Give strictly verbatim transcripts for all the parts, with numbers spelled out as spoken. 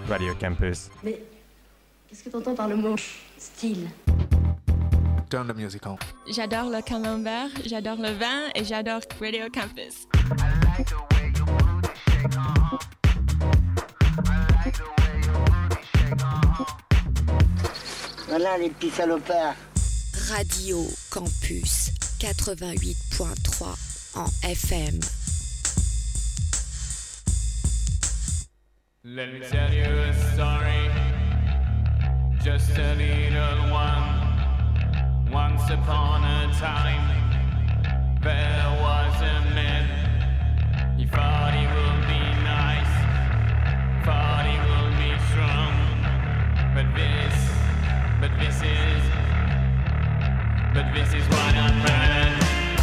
Radio Campus. Mais qu'est-ce que t'entends par le mot style? Turn the music on. J'adore le camembert, j'adore le vin et j'adore Radio Campus. Voilà les petits salopards. Radio Campus quatre-vingt-huit point trois en F M. Let me tell you a story, just a little one. Once upon a time, there was a man. He thought he would be nice, thought he would be strong. But this, but this is, but this is what I'm running.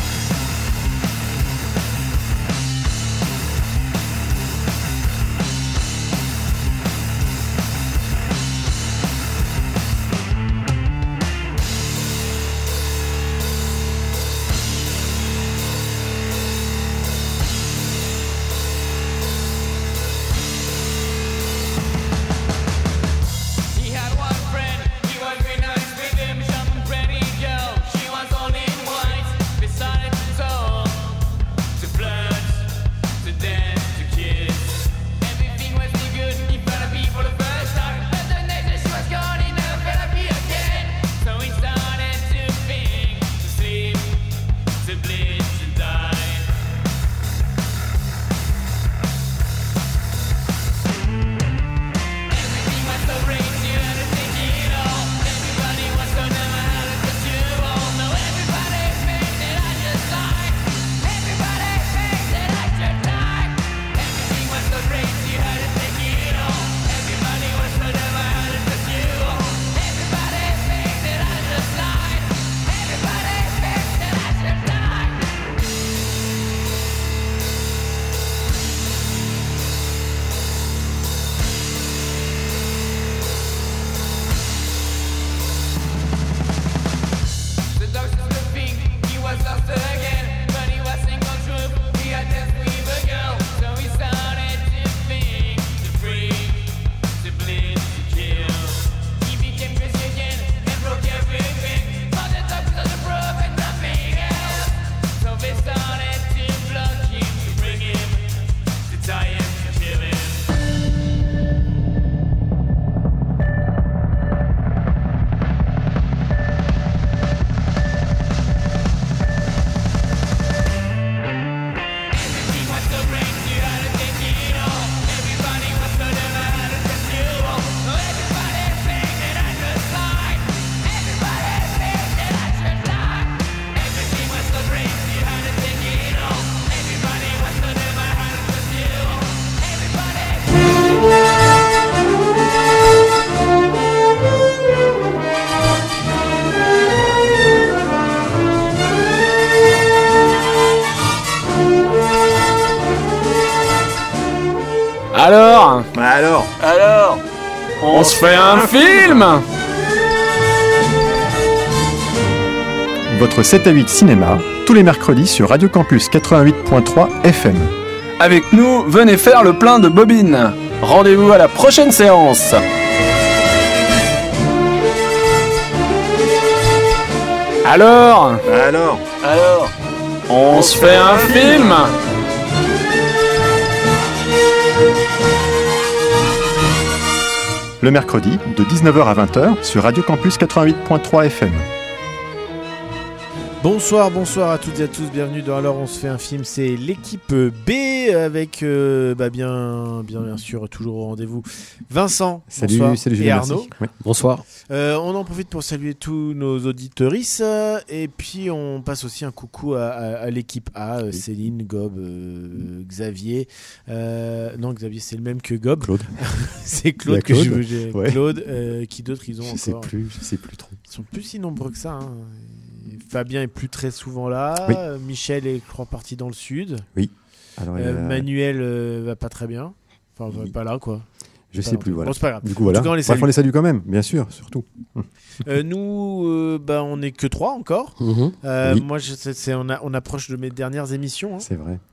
Alors Bah alors Alors On, on se fait un, un film, film Votre sept à huit cinéma, tous les mercredis sur Radio Campus quatre-vingt-huit point trois F M. Avec nous, venez faire le plein de bobines. Rendez-vous à la prochaine séance. Alors Alors Alors On, on se fait un film, film Le mercredi, de dix-neuf heures à vingt heures, sur Radio Campus quatre-vingt-huit point trois F M. Bonsoir, bonsoir à toutes et à tous, bienvenue dans Alors on se fait un film, c'est l'équipe B avec euh, bah bien, bien, bien sûr toujours au rendez-vous Vincent, salut, bonsoir, salut Julien, et Arnaud. Oui. Bonsoir. Euh, on en profite pour saluer tous nos auditeuristes euh, et puis on passe aussi un coucou à, à, à l'équipe A, euh, Céline, Gob, euh, Xavier. Euh, non, Xavier c'est le même que Gob. Claude. C'est Claude, Claude. que je j'ai ouais. Claude, euh, qui d'autres ils ont je encore. sais plus, je sais plus trop. Ils sont plus si nombreux que ça. Hein. Fabien est plus très souvent là. Oui. Michel est, je crois, parti dans le sud. Oui. Alors, euh, a... Manuel euh, va pas très bien. Enfin, oui. pas là, quoi. Je sais plus, voilà. Bon, c'est pas grave. Du coup, voilà. En tout cas, on les salue. salue. On les salue quand même, bien sûr, surtout. euh, nous, euh, bah, on est que trois encore. Mm-hmm. Euh, oui. Moi, je, c'est, c'est, on, a, on approche de mes dernières émissions. Hein. C'est vrai.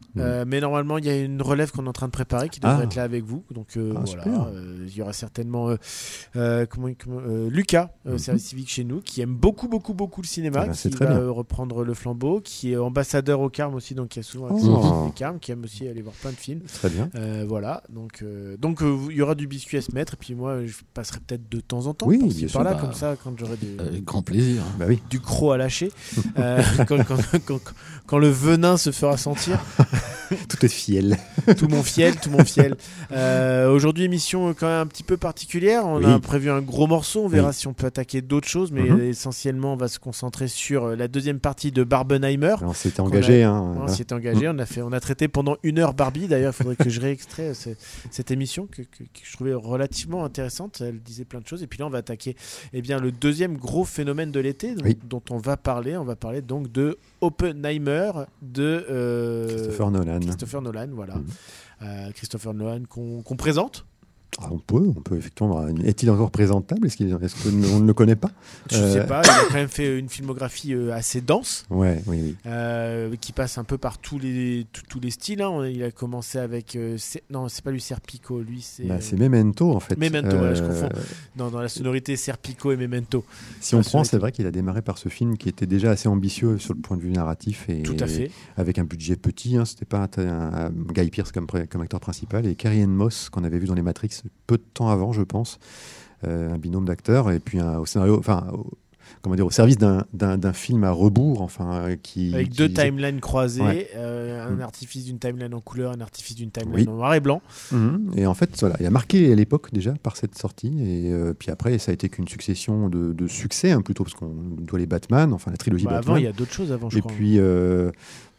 Mmh. Euh, mais normalement, il y a une relève qu'on est en train de préparer qui devrait Ah. être là avec vous. Donc euh, Ah, voilà, super. euh, il y aura certainement euh, euh, comment, comment, euh, Lucas, euh, Mhm. service civique chez nous, qui aime beaucoup, beaucoup, beaucoup le cinéma, Ah bah, c'est qui très va bien. euh, reprendre le flambeau, qui est ambassadeur au Carme aussi, donc qui a souvent Oh. accès au Carme, qui aime aussi aller voir plein de films. Très bien. Euh, voilà, donc euh, donc euh, il y aura du biscuit à se mettre, et puis moi, je passerai peut-être de temps en temps, Oui, par-ci, bien sûr, par-là, bah, comme ça, quand j'aurai des, Avec grand plaisir. Bah oui. du croc à lâcher, euh, quand, quand, quand, quand le venin se fera sentir. Tout est fiel. Tout mon fiel, tout mon fiel. Euh, aujourd'hui, émission quand même un petit peu particulière. On Oui. a prévu un gros morceau. On verra Oui. si on peut attaquer d'autres choses, mais Mhm. essentiellement, on va se concentrer sur euh, la deuxième partie de Barbenheimer. On s'était Qu'on engagé. a- Hein, On voilà. s'y est engagé. On a fait, on a traité pendant une heure Barbie. D'ailleurs, il faudrait que je réextrais ce- cette émission que, que- que je trouvais relativement intéressante. Elle disait plein de choses. Et puis là, on va attaquer, eh bien, le deuxième gros phénomène de l'été, donc, Oui. dont on va parler. On va parler donc de Oppenheimer de euh, Christopher Nolan. Christopher Nolan, voilà. Mhm. Euh, Christopher Nolan qu'on qu'on présente. Ah, on peut, on peut effectivement. Est-il encore présentable? Est-ce qu'il, est-ce qu'on ne le connaît pas? Je Euh, sais pas, il a quand même fait une filmographie euh, assez dense, Ouais, oui, oui. euh, qui passe un peu par tous les, tous- tous les styles. hein. On- Il a commencé avec... euh, c'est- non, c'est pas lui Serpico, lui c'est... Bah, euh, c'est Memento en fait. Memento, voilà, je Euh, confonds. dans, dans la sonorité Serpico et Memento. Si on La prend, sonorité. c'est vrai qu'il a démarré par ce film qui était déjà assez ambitieux sur le point de vue narratif et Tout à fait. avec un budget petit. Hein, c'était pas un, un- Guy Pearce comme, pré- comme acteur principal et Carrie Ann Moss qu'on avait vu dans les Matrix peu de temps avant, je pense, euh, un binôme d'acteurs et puis un, au scénario, enfin, au, comment dire, au service d'un, d'un, d'un film à rebours, enfin, euh, qui Avec qui deux visait- timelines croisées, Ouais. euh, un Mm. artifice d'une timeline en couleur, un artifice d'une timeline Oui. en noir et blanc. Mhm. Et en fait, voilà, il a marqué à l'époque déjà par cette sortie. Et euh, puis après, ça a été qu'une succession de, de succès, hein, plutôt, parce qu'on doit les Batman, enfin la trilogie Bah, Batman. avant, il y a d'autres choses avant, je et crois. puis, euh,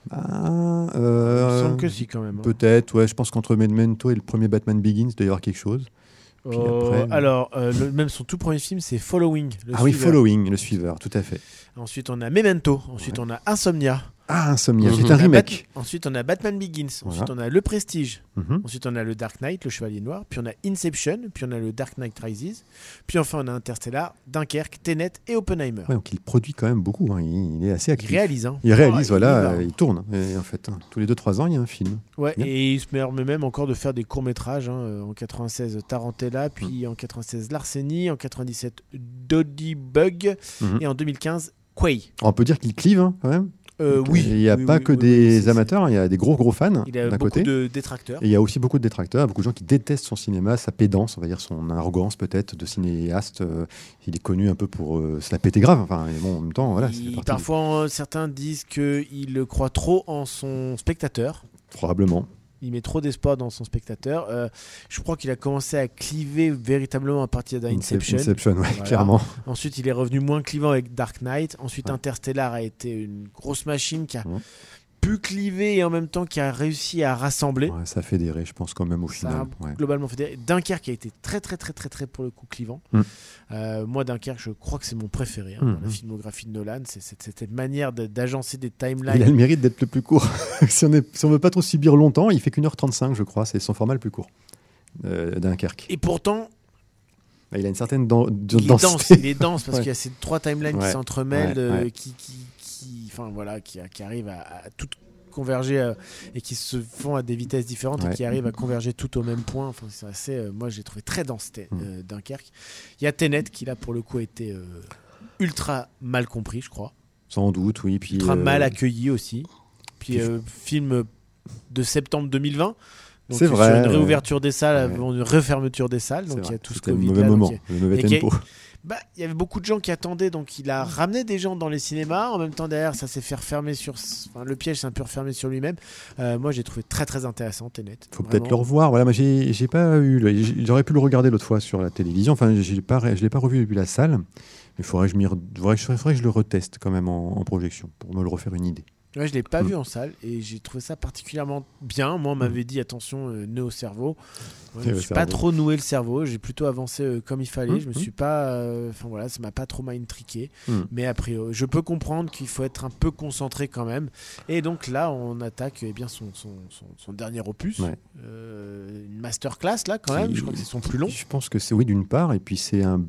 ah, euh, Il me semble que si, quand même. hein. peut-être, ouais, je pense qu'entre Memento et le premier Batman Begins, il doit y avoir quelque chose. Puis Euh, après- alors, euh, le- même son tout premier film, c'est Following. Le ah oui, suiveur. Following, le suiveur, tout à fait. Ensuite, on a Memento. Ensuite, on a Insomnia. Ah, Insomnia, Mhm. c'est On un a remake. Bat- Ensuite, on a Batman Begins. Voilà. Ensuite, on a Le Prestige. Mhm. Ensuite, on a le Dark Knight, le Chevalier Noir. Puis on a Inception. Puis on a le Dark Knight Rises. Puis enfin, on a Interstellar, Dunkerque, Tenet et Oppenheimer. Ouais, donc il produit quand même beaucoup, hein, il, il est assez Il actif. réalise. Hein. Il réalise, Ah, voilà, il y va. euh, il tourne. Et en fait, hein, tous les deux trois ans, il y a un film. Ouais, Bien. et il se permet même encore de faire des courts-métrages. hein. Euh, En quatre-vingt-seize, Tarantella. Puis en quatre-vingt-seize, Larceny. En quatre-vingt-dix-sept, Doddy Bug. Mhm. Et en deux mille quinze, Quay. On peut dire qu'il clive hein, quand même. Euh, Donc, oui. Il n'y a oui, pas oui, que oui, des oui, c'est- amateurs, il y a des gros gros fans Il a d'un beaucoup côté. de détracteurs. Et il y a aussi beaucoup de détracteurs, beaucoup de gens qui détestent son cinéma, sa pédance, on va dire son arrogance peut-être de cinéaste. Euh, il est connu un peu pour euh, se la péter grave. Enfin, et bon, en même temps, voilà. Il- c'est parti parfois, euh, certains disent qu'il croit trop en son spectateur. du- Probablement. Il met trop d'espoir dans son spectateur. Euh, je crois qu'il a commencé à cliver véritablement à partir d'Inception. Inception, ouais, Voilà. clairement. Ensuite, il est revenu moins clivant avec Dark Knight. Ensuite, Ouais. Interstellar a été une grosse machine qui a Ouais. pu cliver et en même temps qui a réussi à rassembler. Ouais, ça a fédéré, je pense, quand même au Ça final. a Ouais. globalement fédéré. Dunkerque a été très très très très très pour le coup clivant. Mm. Euh, moi Dunkerque, je crois que c'est mon préféré hein, Mm, dans la mm. filmographie de Nolan. C'est cette, cette manière de- d'agencer des Il a timelines. le mérite d'être le plus court. si on est, si on veut pas trop subir longtemps, il fait qu'une heure trente-cinq, je crois. C'est son format le plus court. Euh, Dunkerque. Et pourtant, Il a une certaine dan- de- il est densité. dense. Il est dense parce Ouais. qu'il y a ces trois timelines Ouais, qui s'entremêlent, ouais, euh, ouais. qui, qui, qui, enfin voilà, qui, qui arrivent à, à toutes converger euh, et qui se font à des vitesses différentes Ouais. et qui arrivent à converger tout au même point. Enfin, c'est assez. euh, moi, j'ai trouvé très dense t- Mm. euh, Dunkerque. Il y a Tenet qui là pour le coup a été euh, ultra mal compris, je crois. Sans doute, oui. Puis, Ultra euh, mal accueilli aussi. Puis puis- euh, film de septembre deux mille vingt. Donc, C'est sur vrai, une ouais. réouverture des salles Ouais. avant une refermeture des salles. c'est Donc il y vrai. a tout ce C'était le Covid mauvais là, donc moment, il y a- le mauvais et qui est- tempo. bah, il y avait beaucoup de gens qui attendaient, donc il a ramené des gens dans les cinémas. En même temps, derrière, ça s'est fait refermer sur. Enfin, le piège s'est un peu refermé sur lui-même. Euh, moi, j'ai trouvé très très intéressant, Tenet. Faut Vraiment. peut-être le revoir. Voilà, moi j'ai j'ai pas eu. le- j'ai- J'aurais pu le regarder l'autre fois sur la télévision. Enfin, j'ai pas, ré- je l'ai pas revu depuis la salle. Mais il faudrait que je m'y, re- faudrait, que je- faudrait que je le reteste quand même en, en projection pour me le refaire une idée. Ouais, je l'ai pas Mm. vu en salle et j'ai trouvé ça particulièrement bien. Moi, on m'avait dit attention, euh, nœud au cerveau. Moi, je Nœud me au suis pas cerveau. trop noué le cerveau. J'ai plutôt avancé euh, comme il fallait. Mm, Je me mm. suis pas. euh, Enfin voilà, ça m'a pas trop mind-triqué. Mm. Mais a priori, je peux comprendre qu'il faut être un peu concentré quand même. Et donc là, on attaque eh bien son, son, son, son dernier opus, Ouais. Euh, une masterclass là quand même. Qui- Je crois que c'est son plus long. Je pense que c'est oui d'une part, et puis c'est un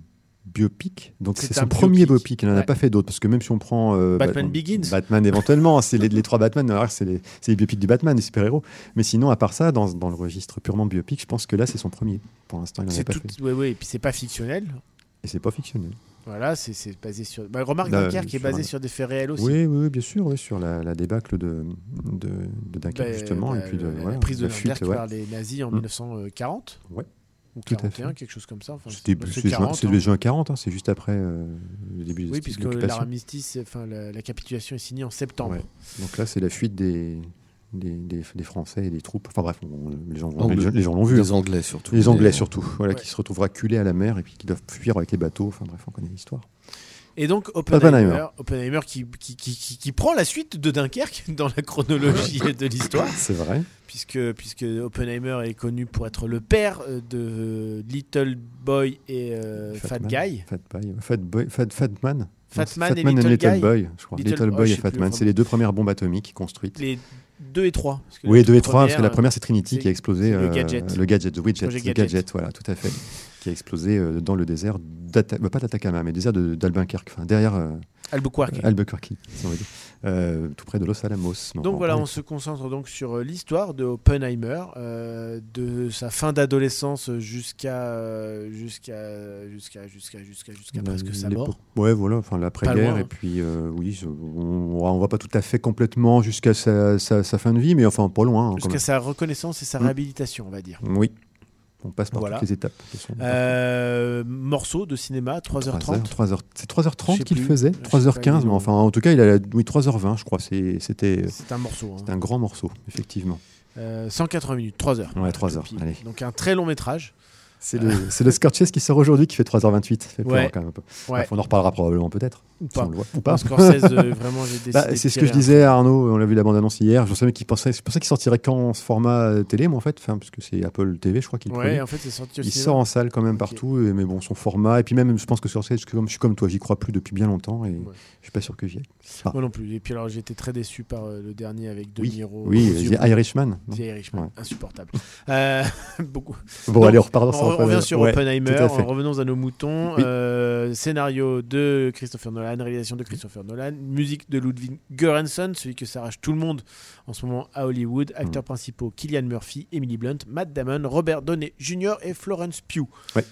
biopic, donc c'est, C'est son un premier biopic. biopic. Il n'en a Ouais. pas fait d'autres, parce que même si on prend euh, Batman Bat- Begins. Batman éventuellement, c'est les, les trois Batman. Alors, c'est les, c'est les biopics du Batman, des super-héros. Mais sinon, à part ça, dans, dans le registre purement biopic, je pense que là, c'est son premier. Pour l'instant, il n'en a C'est pas tout. fait. Ouais, ouais. Et puis c'est pas fictionnel. Et c'est pas fictionnel. Voilà, c'est, c'est basé sur. Bah, remarque Là, Dunkerque qui est sur basé un- sur des faits réels aussi. Oui, oui, oui, bien sûr, oui, sur la, la débâcle de, de, de Dunkerque, Bah, justement. bah, et puis de, la voilà, prise de la fuite, Dunkerque ouais. par les nazis en Mm. mille neuf cent quarante. Ouais. Ou Tout à quarante et un, fait. quelque chose comme ça. Enfin, C'était, c'est c'est, juin, quarante, c'est hein. le juin quarante, hein, c'est juste après euh, le début de Oui, puisque l'occupation. l'armistice, enfin la, la capitulation est signée en septembre. Ouais. Donc là, c'est la fuite des, des, des, des Français et des troupes. Enfin bref, on- les, gens, Anglais. les, gens- les gens l'ont vu. Les hein. Anglais surtout. Les Anglais Mais- surtout, voilà, Ouais. qui se retrouvent acculés à la mer et puis qui doivent fuir avec les bateaux. Enfin bref, on connaît l'histoire. Et donc Oppenheimer, Oppenheimer. Oppenheimer qui, qui, qui, qui, qui prend la suite de Dunkerque dans la chronologie de l'histoire, C'est vrai. puisque, puisque Oppenheimer est connu pour être le père euh, de Little Boy et euh, Fat, Man, Guy. Fat, Boy, Fat, Boy, Fat, Fat Man. Fat Non, Man et and Little Little Guy. Boy, je crois. Little- Little, oh, Boy je et sais Fat plus, Man, enfin, c'est les deux premières bombes atomiques construites. Les deux et trois. parce que Oui, la deux et toute trois, parce que la première, première c'est Trinity c'est- qui a explosé. c'est le euh, gadget. Le gadget, the widget, Projet le gadget. gadget, voilà, tout à fait. Qui a explosé euh, dans le désert, d'Ata- bah, pas d'Atacama, mais désert de- d'Albuquerque, enfin derrière euh, Albuquerque. Albuquerque, si on veut dire. Euh, tout près de Los Alamos. Donc voilà, on se concentre donc sur euh, l'histoire de Oppenheimer, euh, de sa fin d'adolescence jusqu'à euh, jusqu'à jusqu'à jusqu'à jusqu'à jusqu'à presque sa mort. Ouais, voilà, enfin Pas l'après-guerre. loin, Et hein. puis, euh, oui, je- on, on va pas tout à fait complètement jusqu'à sa, sa, sa fin de vie, mais enfin pas loin. hein, quand Jusqu'à sa reconnaissance et sa Mm. réhabilitation, on va dire. même. Oui, on passe par Voilà. toutes les étapes. de son- Euh, morceau de cinéma, trois heures trente. trois heures, c'est trois heures Je trente sais qu'il plus. faisait, Je sais trois heures quinze, pas, mais ils enfin en tout cas, il a oui, trois heures vingt, je crois. C'est- C'était C'est un morceau. hein. c'était un grand morceau, effectivement. Euh, cent quatre-vingts minutes, trois heures. Ouais, trois heures, Puis, allez. Donc un très long métrage. C'est le, c'est le Scorsese qui sort aujourd'hui qui fait trois heures vingt-huit. Ça fait peur, Ouais. quand même un peu. Ouais. Bref, on en reparlera probablement peut-être. Ou si pas. on le voit. Ou pas. Scorsese, euh, vraiment, j'ai décidé. Bah, de c'est ce que je tirer un- disais à Arnaud, on l'a vu la bande-annonce hier. Je savais qu'il pensait, je pensais qu'il sortirait quand ce format euh, télé, moi en fait, enfin, parce que c'est Apple T V, je crois qu'il le Ouais, produit. en fait, c'est sorti au Il cinéma. sort en salle quand même Ok. partout, et- mais bon, son format, et puis même, je pense que sur Scorsese, comme je suis comme toi, j'y crois plus depuis bien longtemps, et je suis pas sûr que j'y aille. Ah. Moi non plus. Et puis alors, j'étais très déçu par euh, le dernier avec De Oui, Niro. oui, aux yeux The bleus. Irishman. non The Irishman, Ouais. insupportable. Euh, beaucoup. Bon, Donc, allez, on repart dans On, ce re- on revient sur Ouais, Oppenheimer, tout à fait. revenons à nos moutons. Oui. Euh, scénario de Christopher Nolan, réalisation de Christopher Nolan, musique de Ludwig Göransson, celui que s'arrache tout le monde en ce moment à Hollywood. Acteurs Mm. principaux Cillian Murphy, Emily Blunt, Matt Damon, Robert Downey junior et Florence Pugh. Ouais.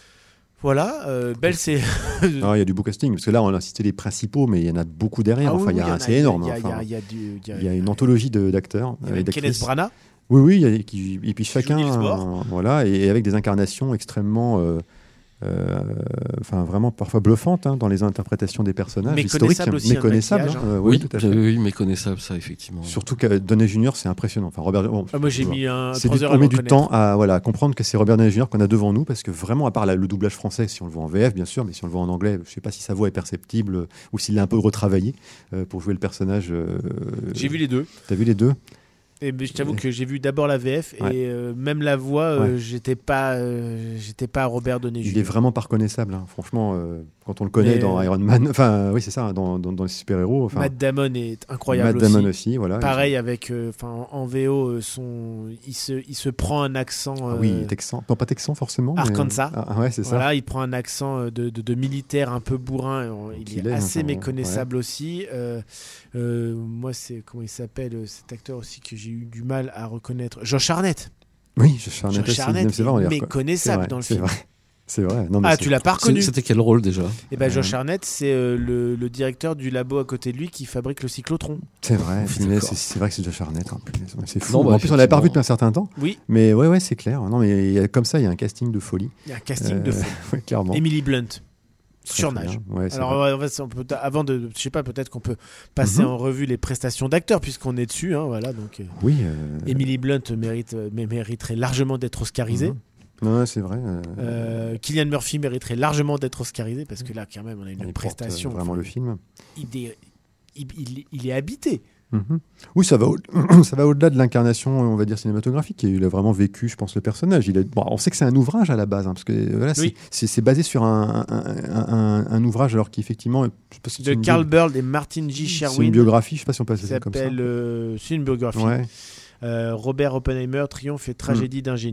Voilà, euh, belle c'est. Ah, il y a du beau casting, parce que là, on a cité les principaux, mais il y en a beaucoup derrière. Ah oui, enfin, il y oui, a, en c'est énorme. Il y a, hein, il y a- enfin, il y a du- il y a- il y a une anthologie de- d'acteurs. il y a et même d'actrices. Kenneth Branagh. Oui, oui, il y a- qui- et puis chacun, joue Niels Bohr. euh, voilà, et, et avec des incarnations extrêmement, euh, euh, enfin vraiment parfois bluffantes hein, dans les interprétations des personnages historiques, Méconnaissable aussi, un méconnaissables. maquillage, hein, hein. euh, Oui, oui, tout à fait. oui, méconnaissable, ça, effectivement. Surtout que Downey junior, c'est impressionnant. Enfin, Robert, bon, Ah, moi j'ai bon, mis un c'est trois du, heures on à met le du reconnaître. temps à voilà, à comprendre que c'est Robert Downey junior qu'on a devant nous, parce que vraiment, à part la- le doublage français, si on le voit en V F, bien sûr, mais si on le voit en anglais, je ne sais pas si sa voix est perceptible euh, ou s'il l'a un peu retravaillé euh, pour jouer le personnage. euh, J'ai vu les deux. T'as vu les deux? Et ben, je t'avoue que j'ai vu d'abord la V F Ouais. et euh, même la voix, euh, Ouais. j'étais pas, euh, j'étais pas Robert Downey Il junior est vraiment pas reconnaissable, hein. Franchement, euh, quand on le connaît Mais, dans euh, Iron Man, enfin oui c'est ça, hein, dans, dans, dans les super-héros. Enfin, Matt Damon est incroyable Matt aussi. Damon aussi, voilà. Pareil avec, euh, enfin en V O, euh, son, il se, il se prend un accent. Ah euh, oui, texan. Non, pas texan forcément. mais- Arkansas. Ah, ouais, c'est ça. Voilà, il prend un accent euh, de, de, de militaire un peu bourrin. euh, Il Qu'il est est, assez enfin, méconnaissable aussi. Euh, euh, moi, c'est comment il s'appelle euh, cet acteur aussi que j'ai eu du mal à reconnaître. Josh Hartnett. Oui, je Charnette Josh aussi. Hartnett Même, c'est vrai, on est les reco- méconnaissable c'est vrai, dans le c'est film. vrai. C'est vrai. Non, mais Ah, c'est- tu l'as pas C'est- reconnu. C'était quel rôle déjà? Et ben Josh Euh, Hartnett, c'est euh, le, le directeur du labo à côté de lui qui fabrique le cyclotron. C'est vrai. Ouf, punaise, d'accord. c'est c'est vrai que c'est Josh Hartnett. hein, punaise, ouais, c'est fou. Non, bah, en plus, on l'avait pas revu effectivement. depuis un certain temps. Oui, Mais ouais, ouais, c'est clair. Non, mais il y a- comme ça, il y a un casting de folie. il y a un casting de Euh, fou. ouais, clairement. Emily Blunt, Très, très surnage. bien. Ouais, c'est Alors, vrai. on va- on peut- avant de, je sais pas, peut-être qu'on peut passer Mhm. en revue les prestations d'acteurs puisqu'on est dessus. Hein, voilà, donc euh, Oui. euh, Emily Blunt mérite, euh, mé- mériterait largement d'être oscarisée. Mhm. Non, ouais, c'est vrai. euh, Euh, Cillian Murphy mériterait largement d'être oscarisé parce que là, quand même, on a une il porte, prestation. euh, vraiment le film. Il, est- il- il- il est habité. Mhm. Oui, ça va, au- ça va au-delà de l'incarnation, on va dire, cinématographique. Il a vraiment vécu, je pense, le personnage. Il est... bon, on sait que c'est un ouvrage à la base, hein, parce que voilà, c'est- Oui. c'est c'est basé sur un, un, un- un- un ouvrage, alors qu'effectivement, je sais pas si De c'est une Carl bio- Burl et Martin J. c'est une Sherwin. biographie, je sais pas si on peut qui appeler ça comme ça. s'appelle. euh, c'est une biographie. Ouais. Euh, Robert Oppenheimer, Triomphe et tragédie d'un génie.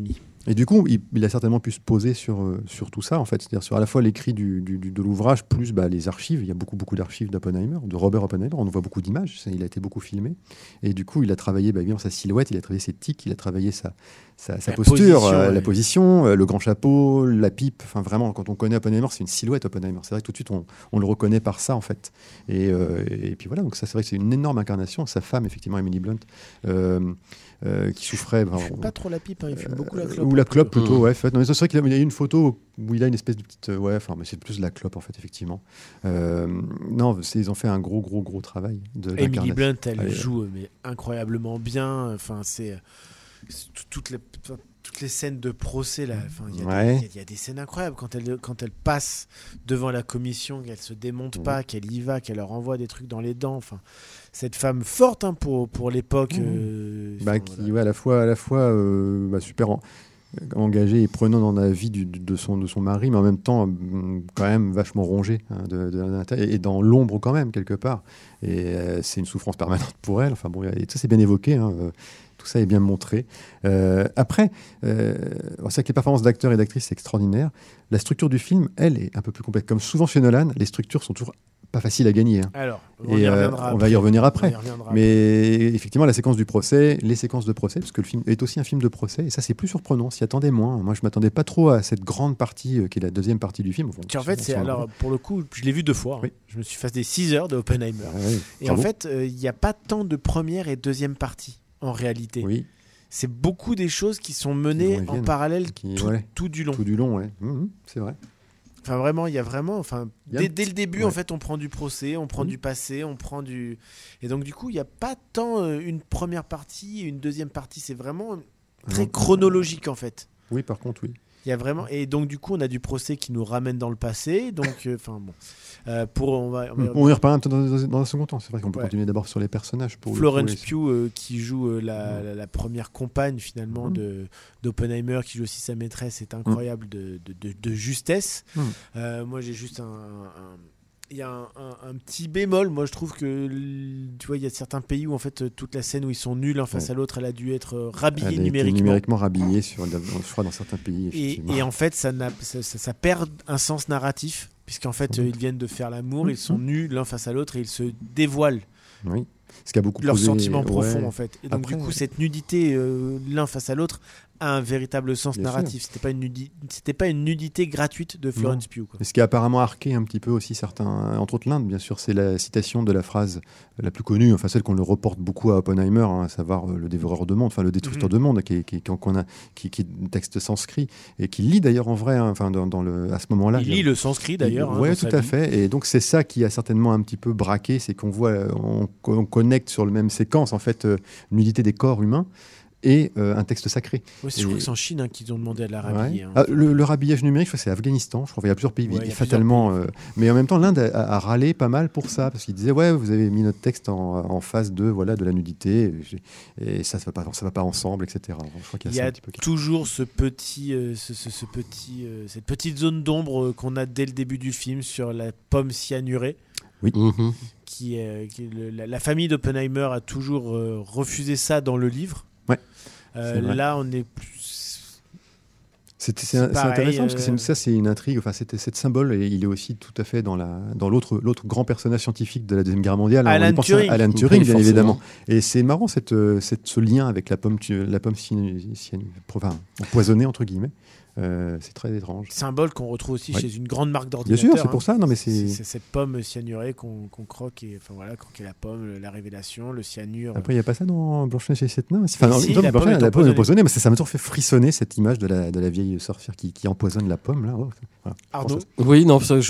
Et du coup, il, il a certainement pu se poser sur, euh, sur tout ça, en fait. C'est-à-dire sur à la fois l'écrit du, du, du, de l'ouvrage, plus bah, les archives. Il y a beaucoup, beaucoup d'archives d'Oppenheimer, de Robert Oppenheimer. On voit beaucoup d'images. Il a été beaucoup filmé. Et du coup, il a travaillé bah, évidemment sa silhouette, il a travaillé ses tics, il a travaillé sa, sa, sa posture, position, euh, ouais. la position, euh, le grand chapeau, la pipe. Enfin, vraiment, quand on connaît Oppenheimer, c'est une silhouette Oppenheimer. C'est vrai que tout de suite, on, on le reconnaît par ça, en fait. Et, euh, et puis voilà, donc ça, c'est vrai que c'est une énorme incarnation. Sa femme, effectivement, Emily Blunt, euh, euh, qui souffrait. Il ne fume pas trop la pipe, hein, il fume euh, beaucoup la clope. Ou la clope plutôt, mmh. ouais. Fait. Non, mais c'est vrai qu'il y a une photo où il a une espèce de petite. Ouais, enfin, mais c'est plus de la clope, en fait, effectivement. Euh, non, ils ont fait un gros, gros, gros travail de l'incarnation. Emily Blunt, elle Allez, joue mais incroyablement bien. Enfin, c'est, c'est toutes les. Toutes les scènes de procès, là, il y, ouais. y, y a des scènes incroyables quand elle, quand elle passe devant la commission, qu'elle se démonte mmh. pas, qu'elle y va, qu'elle leur envoie des trucs dans les dents. Enfin, cette femme forte hein, pour, pour l'époque. Mmh. Euh, bah, qui, voilà. ouais, à la fois, à la fois euh, bah, super en, engagée et prenant dans la vie du, de, son, de son mari, mais en même temps, quand même vachement rongée hein, de, de, de, et dans l'ombre quand même, quelque part. Et euh, c'est une souffrance permanente pour elle. Enfin, bon, et ça, c'est bien évoqué. Hein, euh, Tout ça est bien montré. Euh, après, euh, c'est vrai que les performances d'acteurs et d'actrices, c'est extraordinaire. La structure du film, elle, est un peu plus complexe. Comme souvent chez Nolan, les structures sont toujours pas faciles à gagner. Hein. Alors, on, et, y euh, on va y revenir après. Y reviendra Mais après. Effectivement, la séquence du procès, les séquences de procès, parce que le film est aussi un film de procès, et ça, c'est plus surprenant. On s'y attendait moins. Moi, je m'attendais pas trop à cette grande partie, euh, qui est la deuxième partie du film. Enfin, en fait, c'est alors, pour le coup, je l'ai vu deux fois. Oui. Hein. Je me suis fait des six heures de Oppenheimer. Ah, oui. Et Bravo. En fait, il euh, n'y a pas tant de première et deuxième partie, en réalité. Oui. C'est beaucoup des choses qui sont menées qui en parallèle qui, tout, ouais. tout du long. Tout du long, ouais. Mmh, c'est vrai. Enfin, vraiment, il y a vraiment... Enfin, dès, dès le début, ouais. en fait, on prend du procès, on prend mmh. du passé, on prend du... Et donc, du coup, il n'y a pas tant euh, une première partie et une deuxième partie. C'est vraiment très mmh. chronologique, en fait. Oui, par contre, oui. Il y a vraiment... Et donc, du coup, on a du procès qui nous ramène dans le passé. Donc, enfin, euh, bon... Euh, pour, on va, on va... on y reparle dans, dans, dans un second temps. C'est vrai qu'on peut ouais. continuer d'abord sur les personnages. Pour Florence Pugh euh, qui joue euh, la, ouais. la, la première compagne finalement mmh. de, d'Oppenheimer, qui joue aussi sa maîtresse, est incroyable mmh. de, de, de, de justesse. Mmh. Euh, moi j'ai juste un... un il y a un, un, un petit bémol, moi je trouve que tu vois, il y a certains pays où en fait toute la scène où ils sont nuls l'un face ouais. à l'autre, elle a dû être rhabillée elle numériquement. numériquement rhabillée sur, je crois, dans certains pays. Et, et en fait ça, n'a, ça, ça, ça perd un sens narratif, puisqu'en fait mmh. euh, ils viennent de faire l'amour, mmh. ils sont nus l'un face à l'autre et ils se dévoilent. Oui. Ce qui a beaucoup leurs posé... sentiments ouais. profonds en fait. Et donc Après, du coup ouais. cette nudité euh, l'un face à l'autre a un véritable sens Bien narratif. C'était pas une nudité, c'était pas une nudité gratuite de Florence Pugh. Ce qui a apparemment arqué un petit peu aussi certains, entre autres l'Inde, bien sûr, c'est la citation de la phrase la plus connue, enfin celle qu'on le reporte beaucoup à Oppenheimer, hein, à savoir euh, le dévoreur de monde, enfin le destructeur mm-hmm. de monde, qui est, qui, qu'on a, qui, qui est un texte sanskrit et qui lit d'ailleurs en vrai, hein, enfin dans, dans le, à ce moment-là. Il lit le sanskrit d'ailleurs. Oui, hein, tout à vie. fait. Et donc c'est ça qui a certainement un petit peu braqué, c'est qu'on voit, on, on connecte sur le même séquence en fait, euh, nudité des corps humains. Et euh, un texte sacré. Oui, je crois que c'est en Chine hein, qu'ils ont demandé à la rhabiller. Ouais. Hein. Ah, le, le rhabillage numérique, je crois que c'est Afghanistan. Je crois qu'il y a plusieurs pays, ouais, y a fatalement. Plusieurs pays. Euh, mais en même temps, l'Inde a, a, a râlé pas mal pour ça, parce qu'ils disaient ouais, vous avez mis notre texte en, en face de voilà de la nudité, et ça, ça va pas, ça va pas ensemble, et cetera. Je crois qu'il y a, il y a un petit peu toujours ce petit, euh, ce, ce, ce petit, euh, cette petite zone d'ombre euh, qu'on a dès le début du film sur la pomme cyanurée. Oui. Mmh. Qui, euh, qui le, la, la famille d'Oppenheimer a toujours euh, refusé ça dans le livre. Ouais. Euh, là, on est plus. C'est, c'est, c'est, c'est intéressant euh... parce que c'est, ça, c'est une intrigue. Enfin, c'était cette symbole et il est aussi tout à fait dans la dans l'autre l'autre grand personnage scientifique de la deuxième guerre mondiale. Alan Turing. Alan Turing, bien évidemment. Et c'est marrant cette, cette ce lien avec la pomme la pomme cyan, cyan, enfin, empoisonnée entre guillemets. Euh, c'est très étrange. Symbole qu'on retrouve aussi oui. chez une grande marque d'ordinateurs. Bien sûr, c'est hein. pour ça. Non, mais c'est... C'est, c'est cette pomme cyanurée qu'on, qu'on croque et enfin voilà, croquer la pomme, la révélation, le cyanure. Après, il n'y a pas ça dans Blanche-Neige et les Sept Nains. Enfin, si, dans, la, dans pomme la pomme est empoisonnée, mais ça, ça m'a toujours fait frissonner cette image de la, de la vieille sorcière qui, qui empoisonne la pomme là. Oh, voilà. Arnaud. Oui, non, ça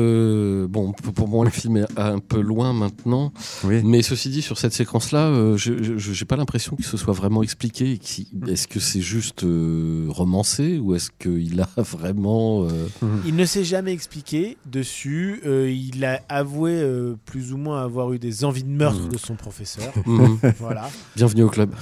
je bon pour moi le film est un peu loin maintenant. Oui. Mais ceci dit, sur cette séquence-là, euh, je, je j'ai pas l'impression qu'il se soit vraiment expliqué. Est-ce que c'est juste euh, romancé ou est-ce qu'il a vraiment euh... Il ne s'est jamais expliqué dessus. Euh, il a avoué euh, plus ou moins avoir eu des envies de meurtre mmh. de son professeur. Mmh. Voilà. Bienvenue au club.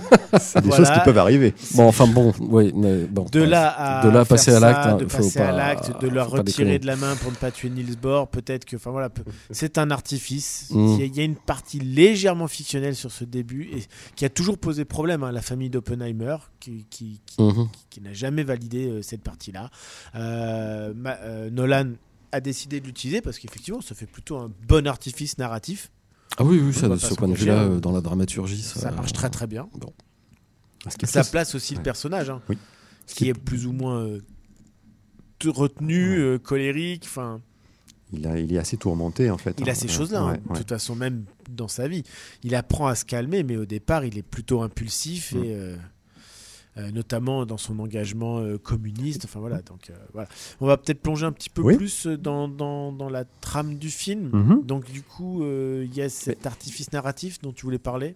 C'est des voilà. choses qui peuvent arriver. Bon, enfin bon, oui, mais bon. De là à de là passer à l'acte, ça, hein, de faut passer pas. à l'acte, acte de leur faut pas retirer déconner. de la main pour ne pas tuer Niels Bohr. Peut-être que, enfin voilà, peu- c'est un artifice. Mm. Il y a- il y a une partie légèrement fictionnelle sur ce début et qui a toujours posé problème à la famille d'Oppenheimer, qui, qui, qui, Mhm. qui- qui n'a jamais validé euh, cette partie-là. Euh, ma- euh, Nolan a décidé de l'utiliser parce qu'effectivement, ça fait plutôt un bon artifice narratif. Ah oui, oui, On ça, va de pas ce se point de cacher, vue-là, hein. euh, dans la dramaturgie, ça, Ça marche très très bien. Bon. Ce qui est Ça très- place aussi le ouais. personnage, hein, Oui. qui est plus ou moins euh, t- retenu, euh, colérique. Enfin, Il, a, il est assez tourmenté en fait. il hein. a ces Ouais, choses-là, hein, ouais, de ouais. toute façon, même dans sa vie. Il apprend à se calmer, mais au départ, il est plutôt impulsif Mm. et euh, euh, notamment dans son engagement euh, communiste. Enfin voilà, donc euh, voilà. On va peut-être plonger un petit peu Oui. plus dans, dans, dans la trame du film. Mhm. Donc du coup, euh, il y a cet artifice narratif dont tu voulais parler.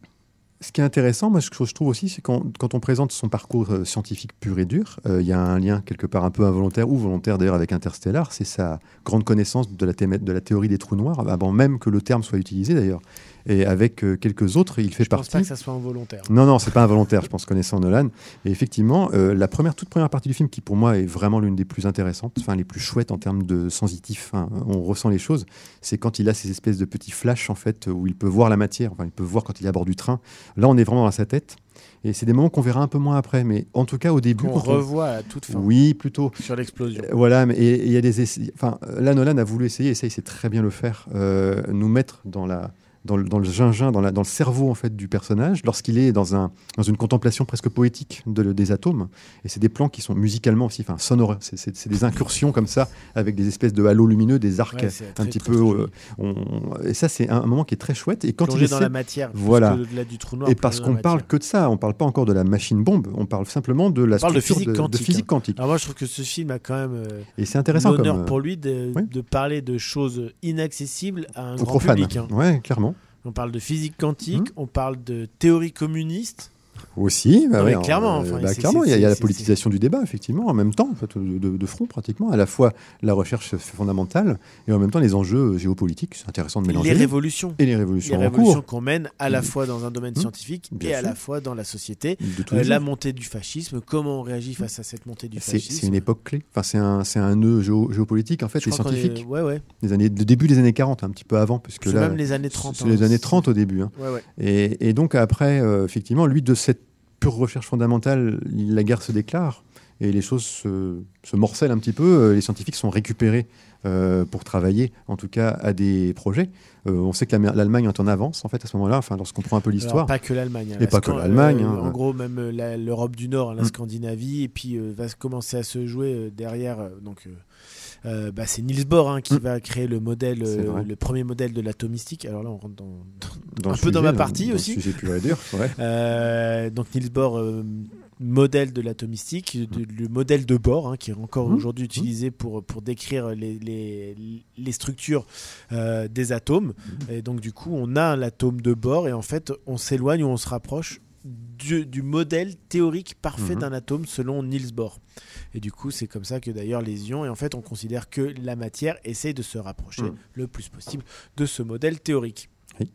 Ce qui est intéressant, moi, ce que je trouve aussi, c'est quand, quand on présente son parcours euh, scientifique pur et dur, euh, il y a un lien quelque part un peu involontaire ou volontaire d'ailleurs avec Interstellar, c'est sa grande connaissance de la, théma- de la théorie des trous noirs, avant même que le terme soit utilisé d'ailleurs. Et avec euh, quelques autres, il fait Je pense partie. pas que ça soit involontaire. Non, non, c'est pas involontaire, je pense, connaissant Nolan. Et effectivement, euh, la première, toute première partie du film, qui pour moi est vraiment l'une des plus intéressantes, enfin les plus chouettes en termes de sensitif, hein, on ressent les choses, c'est quand il a ces espèces de petits flashs, en fait, où il peut voir la matière, enfin il peut voir quand il est à bord du train. Là, on est vraiment dans sa tête. Et c'est des moments qu'on verra un peu moins après, mais en tout cas au début. Qu'on quand on- revoit à toute fin. Oui, plutôt. Sur l'explosion. Euh, Voilà, mais et- et il y a des essais. Enfin, là, Nolan a voulu essayer, et ça, il sait très bien le faire, euh, nous mettre dans la. Dans le, dans le gingin, dans, la, dans le cerveau en fait du personnage, lorsqu'il est dans, un, dans une contemplation presque poétique de, des atomes. Et c'est des plans qui sont musicalement aussi, enfin sonores. C'est, c'est, c'est des incursions comme ça, avec des espèces de halos lumineux, des arcs Ouais, c'est un très, petit très, peu. très euh, on- et ça, c'est un, un moment qui est très chouette. Et quand Plonger il dans essaie- la matière, plus voilà. que au-delà du trou noir, Et plonger parce dans qu'on la parle matière. que de ça, on parle pas encore de la machine bombe, on parle simplement de la On parle de structure physique quantique. de physique quantique. Alors moi, je trouve que ce film a quand même euh, Et c'est intéressant l'honneur comme, euh, pour lui de, oui. de parler de choses inaccessibles à un Aux grand profanes. public. hein. Ouais, clairement. On parle de physique quantique, Mmh. on parle de théorie communiste. Aussi, bah Non, ouais, mais clairement, euh, enfin, bah, c'est- clairement, c'est- il y a, il y a la c'est- politisation du débat, effectivement, en même temps, en fait, de, de- de front pratiquement, à la fois la recherche fondamentale et en même temps les enjeux géopolitiques. C'est intéressant de mélanger. Les révolutions. Et les Les révolutions en révolutions cours. qu'on mène à la Mmh. fois dans un domaine Mmh. scientifique Bien et à sûr. la fois dans la société. De tous Euh, les la jours. montée du fascisme, comment on réagit face à cette montée du C'est, fascisme. c'est une époque clé. Enfin, c'est un, c'est un nœud géo- géopolitique en fait, Je et crois qu'on est- scientifique. Ouais, ouais. Les années, le début des années quarante, un petit peu avant, parce que C'est là, même les années trente. c'est hein. les années trente au début. hein. Ouais, ouais. Et, et donc après, euh, effectivement, lui, de cette pure recherche fondamentale, la guerre se déclare et les choses se, se morcellent un petit peu. Euh, Les scientifiques sont récupérés euh, pour travailler, en tout cas, à des projets. Euh, on sait que l'Am- l'Allemagne est en avance, en fait, à ce moment-là, enfin, lorsqu'on prend un peu Alors, l'histoire. pas que l'Allemagne. hein. Et La pas que Scan- l'Allemagne, euh, hein, en ouais. gros, même euh, la- l'Europe du Nord, la Mm. Scandinavie, et puis euh, va se commencer à se jouer euh, derrière. euh, donc, euh, euh, bah, c'est Niels Bohr hein, qui Mm. va créer le modèle, C'est euh, vrai. le premier modèle de l'atomistique. Alors là, on rentre dans, dans- Dans un le peu dans sujet, ma partie dans le aussi. sujet pur et dur, ouais. Euh, donc Niels Bohr, euh, modèle de l'atomistique, de- le modèle de Bohr, hein, qui est encore Mmh. aujourd'hui utilisé pour, pour décrire les, les, les structures euh, des atomes. Mmh. Et donc du coup, on a l'atome de Bohr et en fait, on s'éloigne ou on se rapproche du, du modèle théorique parfait Mmh. d'un atome selon Niels Bohr. Et du coup, c'est comme ça que d'ailleurs les ions, et en fait, on considère que la matière essaye de se rapprocher Mmh. le plus possible de ce modèle théorique. Oui.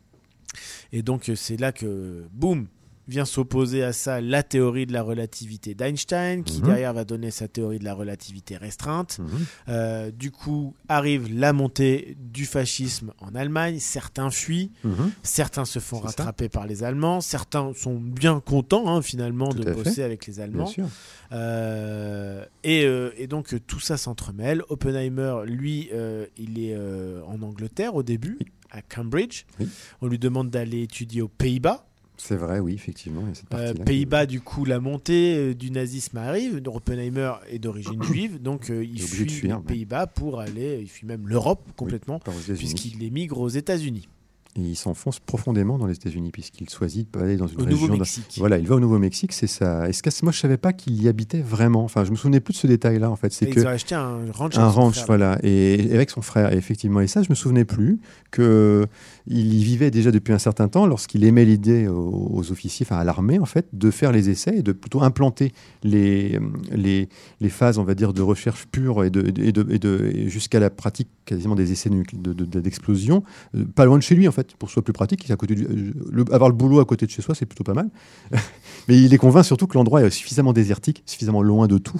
Et donc, c'est là que, boum, vient s'opposer à ça la théorie de la relativité d'Einstein, qui Mhm. derrière va donner sa théorie de la relativité restreinte. Mhm. Euh, du coup, arrive la montée du fascisme en Allemagne. Certains fuient, Mhm. certains se font C'est ça. rattraper par les Allemands, certains sont bien contents hein, finalement Tout de à bosser fait. avec les Bien Allemands. sûr. Euh, et, euh, et donc euh, tout ça s'entremêle. Oppenheimer, lui, euh, il est euh, en Angleterre au début, à Cambridge. Oui. On lui demande d'aller étudier aux Pays-Bas. C'est vrai, oui, effectivement. il y a cette Euh, partie-là. Pays-Bas, du coup, la montée euh, du nazisme arrive. Oppenheimer est d'origine juive, donc euh, il Il est obligé fuit de fuir, les ouais. Pays-Bas pour aller, il fuit même l'Europe complètement, Par aux États-Unis. puisqu'il émigre aux États-Unis, Et il s'enfonce profondément dans les États-Unis, puisqu'il choisit d'aller dans une au région. de- Nouveau-Mexique. Voilà, il va au Nouveau-Mexique, c'est ça. Et ce cas, moi, je savais pas qu'il y habitait vraiment. Enfin, je me souvenais plus de ce détail-là, en fait. C'est Et que ils ont acheté un ranch. un avec son ranch, frère. voilà, et, et avec son frère, et effectivement. Et ça, je me souvenais plus que il y vivait déjà depuis un certain temps, lorsqu'il émet l'idée aux, aux officiers, enfin à l'armée, en fait, de faire les essais et de plutôt implanter les, les, les phases, on va dire, de recherche pure et, de, et, de, et, de, et jusqu'à la pratique quasiment des essais nuclé- de, de, de- d'explosion, euh, pas loin de chez lui, en fait, pour que ce soit plus pratique. Il est à côté du, euh, le- avoir le boulot à côté de chez soi, c'est plutôt pas mal. Mais il est convaincu surtout que l'endroit est suffisamment désertique, suffisamment loin de tout,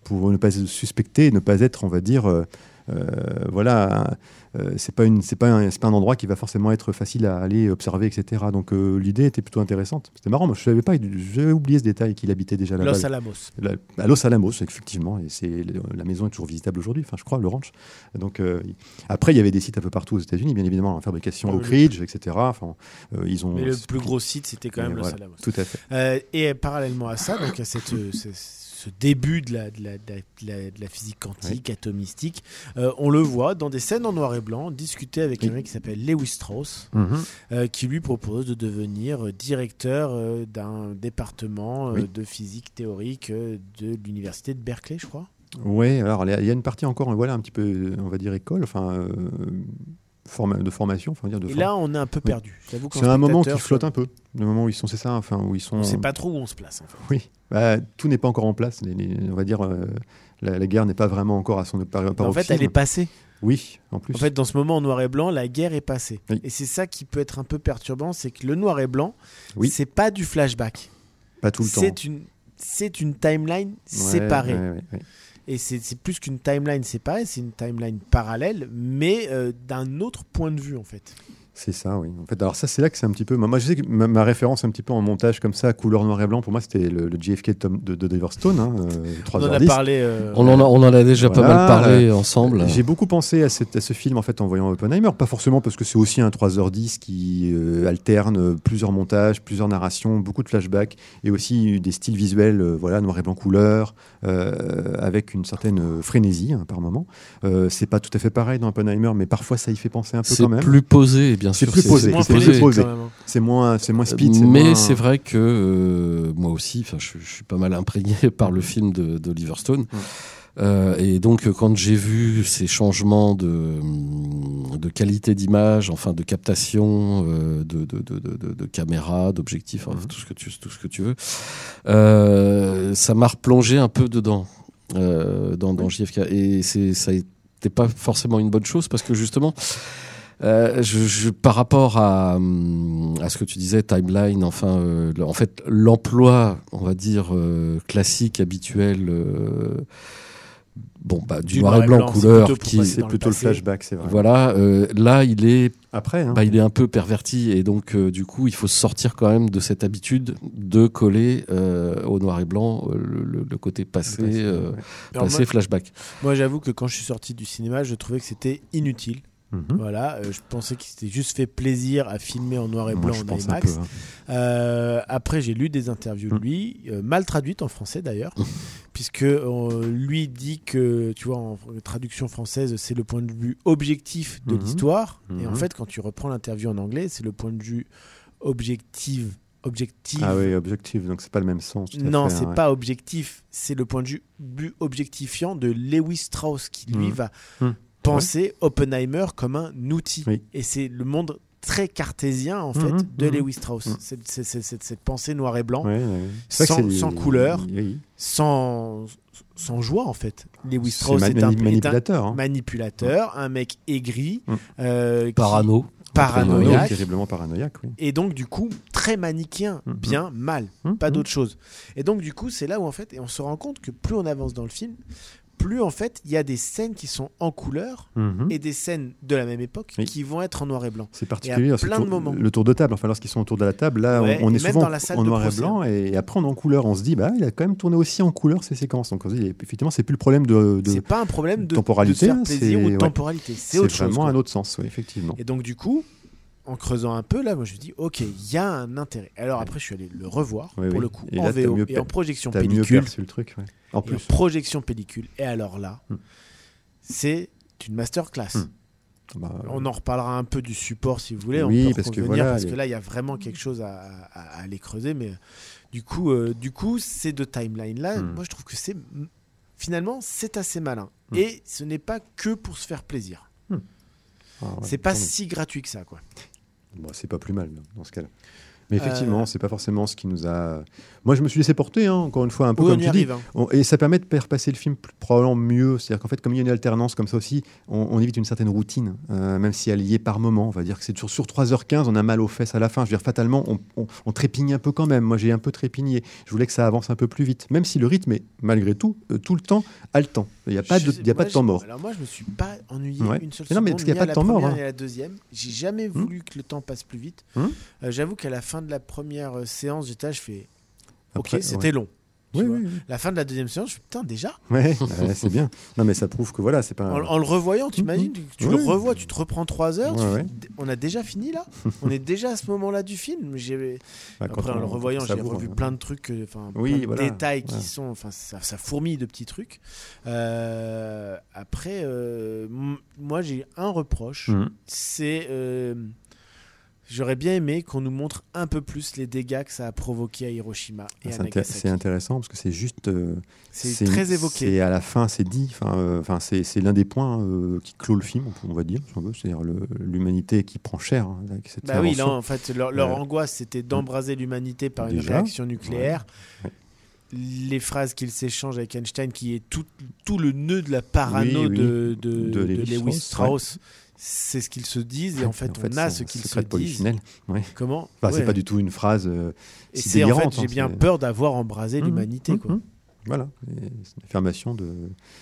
pour ne pas être suspecté, ne pas être, on va dire, euh, euh, voilà, euh, c'est pas une, c'est pas un, c'est pas un endroit qui va forcément être facile à aller observer, et cetera. Donc euh, l'idée était plutôt intéressante. C'était marrant, moi je savais pas, j'avais oublié ce détail qu'il habitait déjà là-bas. Los Alamos. La, à Los Alamos, effectivement, et c'est la maison est toujours visitable aujourd'hui. Enfin, je crois, le ranch. Donc euh, après, il y avait des sites un peu partout aux États-Unis, bien évidemment, en fabrication Oh, Oak Ridge, et cetera. Enfin, euh, ils ont. Mais le plus gros site, c'était quand même Mais Los voilà, Alamos. tout à fait. Euh, et parallèlement à ça, donc à cette, euh, ce, ce début de la, de la, de la, de la physique quantique, oui. atomistique, euh, on le voit dans des scènes en noir et blanc, discuter avec oui. un mec qui s'appelle Lewis Strauss, mm-hmm. euh, qui lui propose de devenir directeur euh, d'un département euh, oui. de physique théorique euh, de l'université de Berkeley, je crois. Oui, alors il y a une partie encore, voilà, un petit peu, on va dire école, enfin. Euh... Forme, de formation, enfin dire de. Et forme. là, on est un peu perdu. Oui. C'est un moment qui flotte un peu. Le moment où ils sont, c'est ça, enfin où ils sont. On ne sait pas trop où on se place. En fait. Oui, bah, tout n'est pas encore en place. Les, les, on va dire, euh, la, la guerre n'est pas vraiment encore à son paroxysme. En fait, elle est passée. Oui, en plus. En fait, dans ce moment en noir et blanc, la guerre est passée. Oui. Et c'est ça qui peut être un peu perturbant, c'est que le noir et blanc, oui. c'est pas du flashback. Pas tout le c'est temps. Une, c'est une timeline ouais, séparée. Ouais, ouais, ouais. Et c'est, c'est plus qu'une timeline séparée, c'est une timeline parallèle, mais euh, d'un autre point de vue, en fait. C'est ça, oui. En fait, alors ça, c'est là que c'est un petit peu... Moi, je sais que ma, ma référence un petit peu en montage comme ça, couleur noir et blanc, pour moi, c'était le, le J F K de, Tom, de, de Dave Stone, hein, euh, trois heures dix. On en a parlé... Euh... On, en a, on en a déjà voilà, pas mal parlé euh, ensemble. J'ai beaucoup pensé à, cette, à ce film, en fait, en voyant Oppenheimer. Pas forcément parce que c'est aussi un trois heures dix qui euh, alterne plusieurs montages, plusieurs narrations, beaucoup de flashbacks, et aussi des styles visuels, euh, voilà, noir et blanc couleur, euh, avec une certaine frénésie, hein, par moment. Euh, c'est pas tout à fait pareil dans Oppenheimer, mais parfois, ça y fait penser un peu c'est quand même. C'est plus posé, bien c'est sûr. Plus posé. C'est plus posé. C'est moins, c'est moins speed. C'est mais moins... c'est vrai que euh, moi aussi, je, je suis pas mal imprégné par le film de, d'Oliver Stone. Mmh. Euh, et donc, quand j'ai vu ces changements de, de qualité d'image, enfin de captation, euh, de, de, de, de, de caméra, d'objectif, mmh. enfin, tout ce que tu, tout ce que tu veux, euh, ça m'a replongé un peu dedans, euh, dans, dans oui. J F K. Et c'est, ça n'était pas forcément une bonne chose parce que justement. Euh, je, je, par rapport à, à ce que tu disais, timeline, enfin, euh, en fait, l'emploi, on va dire, euh, classique, habituel, euh, bon, bah, du, du noir et blanc, blanc couleur, c'est plutôt, qui, c'est plutôt le, le flashback, c'est vrai. Voilà, euh, là, il est, après, hein. bah, il est un peu perverti, et donc, euh, du coup, il faut sortir quand même de cette habitude de coller euh, au noir et blanc euh, le, le côté passé, passé, euh, ouais. passé moi, flashback. Moi, j'avoue que quand je suis sorti du cinéma, je trouvais que c'était inutile. Mmh. Voilà, euh, je pensais qu'il s'était juste fait plaisir à filmer en noir et blanc en IMAX. Peu, hein. euh, après, j'ai lu des interviews de lui, euh, mal traduites en français d'ailleurs, puisque euh, lui dit que, tu vois, en traduction française, c'est le point de vue objectif de mmh. l'histoire, mmh. et en fait, quand tu reprends l'interview en anglais, c'est le point de vue objectif. Objectif. Ah oui, objectif, donc c'est pas le même sens. Non, fait, c'est hein, pas ouais. objectif, c'est le point de vue objectifiant de Lewis Strauss qui lui mmh. va. Mmh. penser ouais. Oppenheimer comme un outil. Oui. Et c'est le monde très cartésien, en fait, mmh, de mmh, Lewis Strauss. Mmh. C'est, c'est, c'est, c'est cette pensée noir et blanc, ouais, ouais. Sans, sans couleur, oui. sans, sans joie, en fait. Lewis Strauss c'est est, mani- un, manipulateur, est un hein. manipulateur, un mec aigri, mmh. euh, parano. Paranoïaque. Terriblement paranoïaque, oui. Et donc, du coup, très manichéen. Mmh. Bien, mal. Mmh. Pas mmh. d'autre chose. Et donc, du coup, c'est là où, en fait, et on se rend compte que plus on avance dans le film, plus en fait il y a des scènes qui sont en couleur mmh. et des scènes de la même époque oui. qui vont être en noir et blanc. C'est particulier. Plein tour, de moments. Le tour de table, enfin lorsqu'ils sont autour de la table, là ouais, on, on est souvent en noir et blanc et après on est en couleur. On se dit bah il a quand même tourné aussi en couleur ces séquences. Donc on se dit effectivement c'est plus le problème de, de c'est pas un problème de temporalité, de se faire plaisir c'est, ou de temporalité. Ouais. C'est, c'est autre vraiment chose, un autre sens, oui, effectivement. Et donc du coup. En creusant un peu, là, moi je me dis, ok, il y a un intérêt. Alors après, je suis allé le revoir, oui, pour oui. le coup, et en là, V O et en projection t'as pellicule. Mieux perçu le truc, ouais. En plus. En projection pellicule. Et alors là, hmm. c'est une masterclass. Hmm. Bah, on en reparlera un peu du support si vous voulez. Oui, on peut parce que, voilà, parce les... que là, il y a vraiment quelque chose à, à, à aller creuser. Mais du coup, euh, du coup ces deux timelines-là, hmm. moi je trouve que c'est finalement, c'est assez malin. Hmm. Et ce n'est pas que pour se faire plaisir. Hmm. Ah ouais, c'est pas si gratuit que ça, quoi. Bon, c'est pas plus mal dans ce cas-là. Mais effectivement, euh... c'est pas forcément ce qui nous a. Moi, je me suis laissé porter, hein, encore une fois, un peu oui, comme on y tu arrive, dis. Hein. On... Et ça permet de faire passer le film plus, probablement mieux. C'est-à-dire qu'en fait, comme il y a une alternance comme ça aussi, on, on évite une certaine routine, euh, même si elle y est par moment. On va dire que c'est toujours sur trois heures quinze, on a mal aux fesses à la fin. Je veux dire, fatalement, on, on, on trépigne un peu quand même. Moi, j'ai un peu trépigné. Je voulais que ça avance un peu plus vite, même si le rythme est, malgré tout, euh, tout le temps, haletant. Il n'y a pas de, il y a pas de temps mort. Alors moi, je me suis pas ennuyé ouais. une seule mais non, seconde. mais parce qu'il n'y a pas de temps mort. Hein. Et à la deuxième, j'ai jamais hum. voulu que le temps passe plus vite. Hum. Euh, j'avoue qu'à la fin de la première euh, séance, j'étais là, je fais, ok, Après, c'était ouais. long. Oui, oui, oui. La fin de la deuxième séance, je fais putain déjà. Ouais, ouais, c'est bien. Non, mais ça prouve que voilà, c'est pas. En, en le revoyant, tu imagines, tu, tu oui. le revois, tu te reprends trois heures. Ouais, ouais. On a déjà fini là. On est déjà à ce moment-là du film. J'ai... Bah, Après, en le revoyant, j'ai revu hein. plein de trucs, enfin, oui, plein de voilà. détails qui ouais. sont, enfin, ça, ça fourmille de petits trucs. Euh, après, euh, m- moi, j'ai un reproche, mmh. c'est euh, j'aurais bien aimé qu'on nous montre un peu plus les dégâts que ça a provoqué à Hiroshima et ah, à c'est Nagasaki. Intér- c'est intéressant parce que c'est juste. Euh, c'est, c'est très évoqué. C'est à la fin, c'est dit. Enfin, euh, c'est, c'est l'un des points euh, qui clôt le film, on va dire, si on veut. C'est-à-dire le, l'humanité qui prend cher hein, avec cette bah oui, là, en fait, leur, leur euh, angoisse, c'était d'embraser l'humanité par déjà, une réaction nucléaire. Ouais. Ouais. Les phrases qu'ils s'échangent avec Einstein, qui est tout, tout le nœud de la parano oui, oui. de, de, de, de Lewis Strauss. Ouais. C'est ce qu'ils se disent et en fait, en fait on a ce qu'ils se disent. Ouais. Comment enfin, ouais. C'est pas du tout une phrase euh, et si c'est délirante, en fait j'ai hein, bien c'est... peur d'avoir embrasé mmh, l'humanité. Mmh, quoi. Mmh. Voilà, et c'est une affirmation de...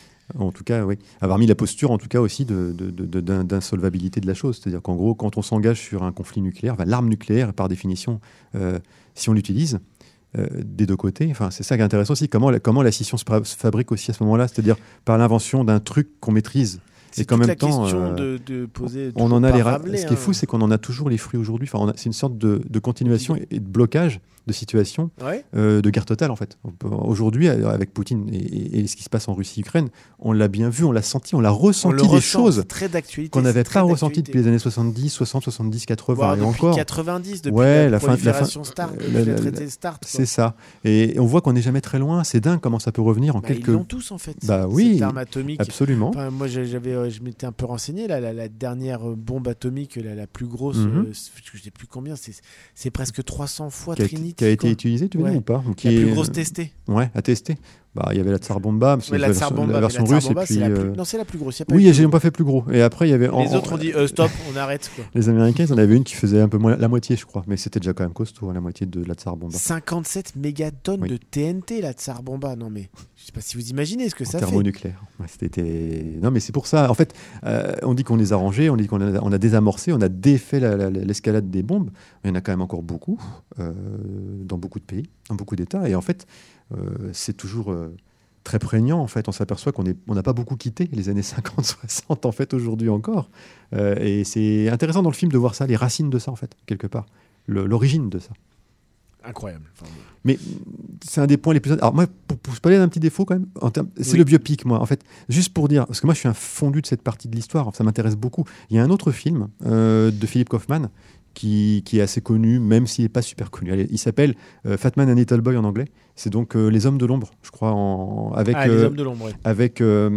En tout cas, oui. Avoir mis la posture, en tout cas aussi, de, de, de, de, d'insolvabilité de la chose. C'est-à-dire qu'en gros, quand on s'engage sur un conflit nucléaire, enfin, l'arme nucléaire, par définition, euh, si on l'utilise, Euh, des deux côtés. Enfin, c'est ça qui est intéressant aussi. Comment la, comment la scission se, se fabrique aussi à ce moment-là, c'est-à-dire par l'invention d'un truc qu'on maîtrise. C'est et qu'en toute même la temps, question euh, de, de poser. On en a les ra- Rabelais, Ce qui est fou, hein. c'est qu'on en a toujours les fruits aujourd'hui. Enfin, on a, c'est une sorte de, de continuation et, et de blocage de situation, ouais. euh, de guerre totale en fait. Aujourd'hui, avec Poutine et, et, et ce qui se passe en Russie-Ukraine, on l'a bien vu, on l'a senti, on l'a ressenti on des ressent, choses très d'actualité, qu'on n'avait pas ressenti d'actualité. depuis les années soixante-dix, soixante, soixante-dix, quatre-vingts Voire et depuis encore. quatre-vingt-dix, depuis ouais, la, la prolifération fin, Start, la, depuis la, le la, traité Start. C'est ça. Et, et on voit qu'on n'est jamais très loin. C'est dingue comment ça peut revenir en bah, quelques. Ils l'ont tous en fait. Bah oui. Cette arme atomique. Absolument. Enfin, moi, j'avais, je m'étais un peu renseigné. Là, la, la dernière bombe atomique, la, la plus grosse, mm-hmm. euh, je ne sais plus combien, c'est, c'est presque trois cents fois qui a, Trinity. Qui a été utilisée, tu veux ouais. dire ou pas? Qui La est... plus grosse testée. Ouais, à tester. Bah, il y avait la Tsar Bomba, parce que la, la, Tsar version, Bomba, la version la russe, et Bomba, puis. C'est la plus... Euh... Non, c'est la plus grosse. Y a pas oui, j'ai pas fait plus gros. Et après, il y avait. Les en... autres ont dit euh, stop, on arrête. Quoi. Les Américains, ils en avaient une qui faisait un peu moins la moitié, je crois. Mais c'était déjà quand même costaud, la moitié de la Tsar Bomba. cinquante-sept mégatonnes oui. de T N T, la Tsar Bomba. Non, mais je sais pas si vous imaginez ce que en ça fait. Thermonucléaire. Ouais, c'était... Non, mais c'est pour ça. En fait, euh, on dit qu'on les a rangés, on dit qu'on a, on a désamorcé, on a défait la, la, l'escalade des bombes. Il y en a quand même encore beaucoup, euh, dans beaucoup de pays, dans beaucoup d'États. Et en fait, euh, c'est toujours. Euh, très prégnant en fait, on s'aperçoit qu'on est, on n'a pas beaucoup quitté les années cinquante soixante en fait aujourd'hui encore euh, et c'est intéressant dans le film de voir ça, les racines de ça en fait, quelque part, le, l'origine de ça. Incroyable. Enfin, mais c'est un des points les plus... Alors moi, pour, pour se parler d'un petit défaut quand même, en termes, c'est oui. le biopic moi en fait, juste pour dire, parce que moi je suis un fondu de cette partie de l'histoire, ça m'intéresse beaucoup. Il y a un autre film euh, de Philip Kaufman Qui, qui est assez connu, même s'il n'est pas super connu. Allez, il s'appelle euh, Fat Man and Little Boy en anglais. C'est donc euh, Les Hommes de l'Ombre, je crois, en, avec, ah, euh, les Hommes de l'Ombre, oui. avec euh,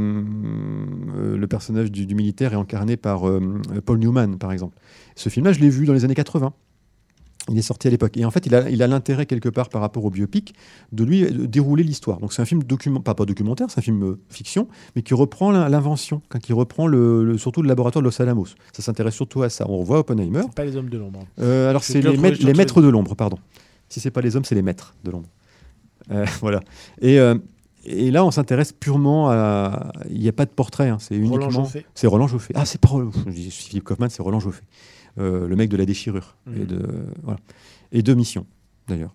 euh, le personnage du, du militaire est incarné par euh, Paul Newman, par exemple. Ce film-là, je l'ai vu dans les années quatre-vingts. Il est sorti à l'époque. Et en fait, il a, il a l'intérêt, quelque part, par rapport au biopic, de lui de dérouler l'histoire. Donc, c'est un film document, pas, pas documentaire, c'est un film euh, fiction, mais qui reprend l'invention, qui reprend le, le, surtout le laboratoire de Los Alamos. Ça s'intéresse surtout à ça. On revoit Oppenheimer. C'est pas les hommes de l'ombre. Euh, alors, c'est, c'est les, maîtres, les maîtres de l'ombre, pardon. Si c'est pas les hommes, c'est les maîtres de l'ombre. Euh, voilà. Et, euh, et là, on s'intéresse purement à... Il n'y a pas de portrait, hein. C'est uniquement... Roland Joffé. C'est Roland Joffé. Ah, c'est pas... Je dis Philippe Kaufman, c'est Roland Joffé. Euh, le mec de la déchirure. Mmh. Et de... Voilà. Et de Mission, d'ailleurs.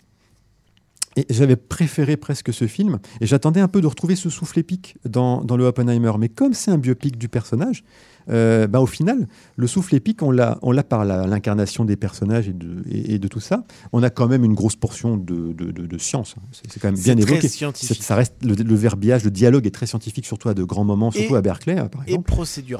Et j'avais préféré presque ce film, et j'attendais un peu de retrouver ce souffle épique dans, dans le Oppenheimer. Mais comme c'est un biopic du personnage, euh, bah, au final, le souffle épique, on l'a, on l'a par la, l'incarnation des personnages et de, et, et de tout ça. On a quand même une grosse portion de, de, de, de science. C'est, c'est quand même bien c'est évoqué. Très scientifique. C'est, ça reste, le, le verbiage, le dialogue est très scientifique, surtout à de grands moments, surtout et, à Berkeley, par exemple. Et procédural.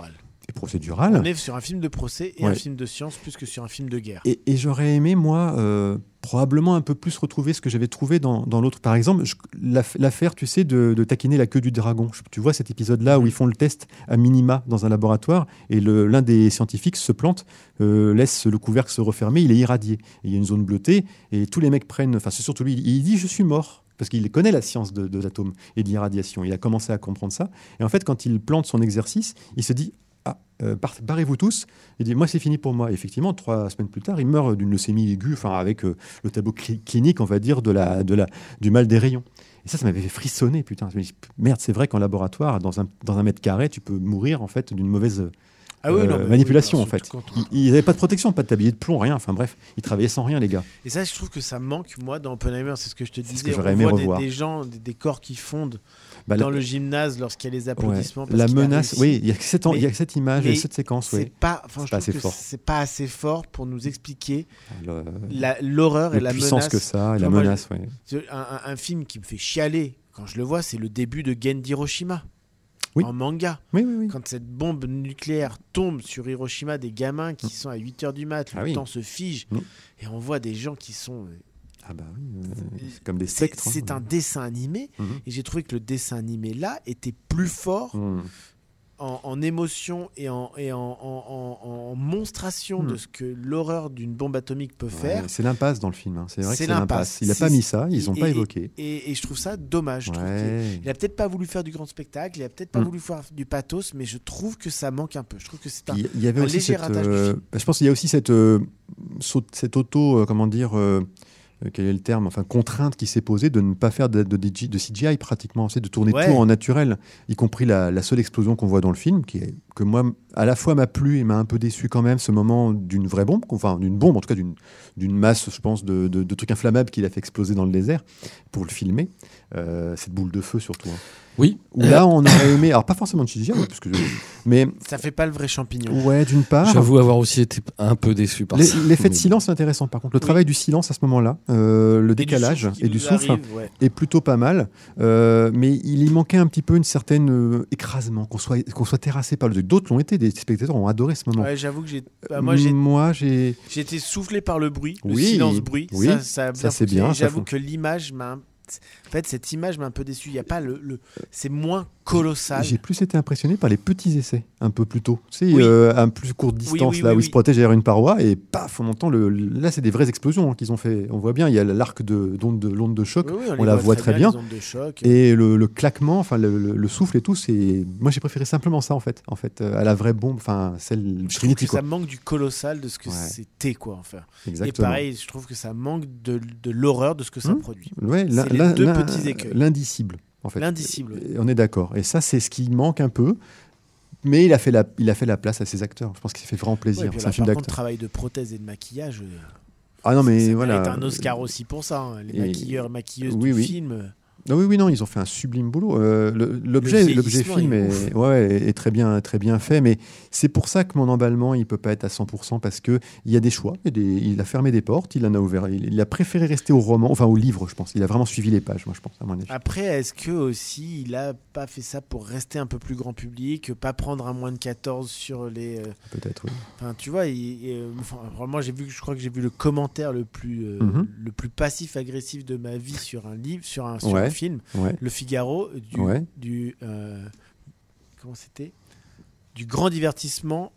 et procédural. On est sur un film de procès et Ouais. un film de science plus que sur un film de guerre. Et, et j'aurais aimé, moi, euh, probablement un peu plus retrouver ce que j'avais trouvé dans, dans l'autre. Par exemple, je- l'aff- l'affaire, tu sais, de, de taquiner la queue du dragon. Je- tu vois cet épisode-là où ils font le test à minima dans un laboratoire et le- l'un des scientifiques se plante, euh, laisse le couvercle se refermer, il est irradié. Et il y a une zone bleutée et tous les mecs prennent... Enfin, c'est surtout lui, il dit « je suis mort ». Parce qu'il connaît la science de, de l'atome et de l'irradiation. Il a commencé à comprendre ça. Et en fait, quand il plante son exercice, il se dit ah, euh, bar- barrez-vous tous. Il dit moi, c'est fini pour moi. Et effectivement, trois semaines plus tard, il meurt d'une leucémie aiguë, enfin avec euh, le tableau cli- clinique, on va dire, de la, de la, du mal des rayons. Et ça, ça m'avait fait frissonner, putain. Je me dis merde, c'est vrai qu'en laboratoire, dans un, dans un mètre carré, tu peux mourir en fait d'une mauvaise Ah oui, euh, non, mais manipulation oui, en fait. surtout quand on- Ils n'avaient pas de protection, pas de tablier de plomb, rien. Enfin bref, ils travaillaient sans rien, les gars. Et ça, je trouve que ça manque, moi, dans Oppenheimer. C'est ce que je te ce disais. que j'aurais On aimé voit des, revoir. des gens, des, des corps qui fondent Bah, dans la- le gymnase lorsqu'il y a les Ouais. applaudissements. parce La qu'il a menace, réussi. oui, il y a que cette, en- Mais- il y a que cette image mais et cette séquence, C'est oui. pas, enfin, C'est je pas trouve assez que fort. c'est pas assez fort pour nous expliquer Le- la- l'horreur et la la puissance menace. que ça et la Enfin, moi, menace, ouais. je- un, un- un film qui me fait chialer quand je le vois, c'est le début de Gen d'Hiroshima. Oui. En manga. Oui, oui, oui. Quand cette bombe nucléaire tombe sur Hiroshima, des gamins qui sont à huit heures du mat, le Ah oui. temps se fige, Mm. et on voit des gens qui sont... euh, Ah bah oui, euh, c'est comme des C'est spectres. hein. c'est un dessin animé, Mhm. et j'ai trouvé que le dessin animé là était plus fort Mmh. en, en émotion et en, et en, en- en- en monstration Mhm. de ce que l'horreur d'une bombe atomique peut Ouais, faire. c'est l'impasse dans le film. hein. C'est vrai que C'est c'est l'impasse. l'impasse. Il n'a pas C'est- mis ça, ils n'ont et- pas et- évoqué. Et, et je trouve ça dommage. Je trouve Ouais. qu'il- il a peut-être pas voulu faire du grand spectacle, il a peut-être pas Mm. voulu faire du pathos, mais je trouve que ça manque un peu. Je trouve que c'est un, Il y- il y avait un aussi léger cette, ratage du euh, film. bah, je pense qu'il y a aussi cette, euh, saut- cette auto, euh, comment dire, euh, euh, quel est le terme, enfin contrainte qui s'est posée de ne pas faire de, de, de- de C G I pratiquement, c'est de tourner Ouais. tout en naturel, y compris la, la seule explosion qu'on voit dans le film, qui est, que moi à la fois m'a plu et m'a un peu déçu quand même, ce moment d'une vraie bombe, enfin d'une bombe en tout cas d'une d'une masse, je pense, de, de, de trucs inflammables qu'il a fait exploser dans le désert pour le filmer, euh, cette boule de feu surtout. hein. Oui. Où là on aurait aimé, alors pas forcément de C G I, parce que, mais Ça fait pas le vrai champignon. ouais d'une part. J'avoue avoir aussi été un peu déçu par Les- ça. L'effet de Mais- silence est intéressant. Par contre, le Oui. travail du silence à ce moment-là, euh, le Et du décalage souffle qui et du nous souffle arrive, ouais. est plutôt pas mal. Euh, mais il y manquait un petit peu une certaine euh, écrasement, qu'on soit, qu'on soit terrassé par le truc. D'autres l'ont été, des spectateurs ont adoré ce moment. Ouais, j'avoue que j'ai. bah, moi, j'ai Moi, j'ai. j'ai été soufflé par le bruit, le Oui, silence-bruit. oui, ça, ça, a ça, bien c'est fonctionné. bien, ça J'avoue fon- que l'image m'a. un- En fait, cette image m'a un peu déçu. Il y a pas le, le... C'est moins colossal. J'ai plus été impressionné par les petits essais, un peu plus tôt. Tu sais, Oui. euh, à plus courte distance, oui, là oui, où oui. ils se protègent derrière une paroi, et paf, on entend le. Là, c'est des vraies explosions hein, qu'ils ont fait. On voit bien, il y a l'arc de, d'onde de, l'onde de choc, Oui, oui, on les la voit très bien. les ondes de choc. Et le, le claquement, enfin le, le- le souffle et tout, c'est. Moi, j'ai préféré simplement ça en fait, en fait, euh, à la vraie bombe, enfin celle Je trouve Trinity que quoi. ça manque du colossal de ce que Ouais. c'était, quoi, enfin. Exactement. Et pareil, je trouve que ça manque de, de l'horreur de ce que ça Hum. produit. Ouais, l'in- c'est les l'in- deux l'in- petits écueils. L'indicible, en fait. L'indicible, oui. Et on est d'accord. Et ça, c'est ce qui manque un peu. Mais il a fait la, il a fait la place à ses acteurs. Je pense qu'il s'est fait vraiment Ouais, plaisir. et puis c'est alors, un film par contre, d'acteur. travail de prothèse et de maquillage. euh, Ah non, mais ça voilà. mérite un Oscar aussi pour ça. hein. Les Et- maquilleurs et maquilleuses oui, du oui. film. euh, Ah oui, oui, non, ils ont fait un sublime boulot. Euh, le- l'objet, Le l'objet vieillissement film est est, ouf. ouais, est très bien, très bien fait, mais c'est pour ça que mon emballement, il peut pas être à cent pour cent parce que il y a des choix. Il, y a des- il a fermé des portes, il en a ouvert. Il, il a préféré rester au roman, enfin au livre, je pense. Il a vraiment suivi les pages, moi, je pense, à mon avis. Après, est-ce que aussi il a pas fait ça pour rester un peu plus grand public, pas prendre un moins de quatorze sur les. euh, Peut-être, oui. Enfin, tu vois, il- il, euh, enfin, vraiment, j'ai vu, je crois que j'ai vu le commentaire le plus, euh, Mhm. le plus passif-agressif de ma vie sur un livre, sur un, sur Ouais. un film, Ouais. Le Figaro, du, Ouais. du euh, comment c'était, du grand divertissement,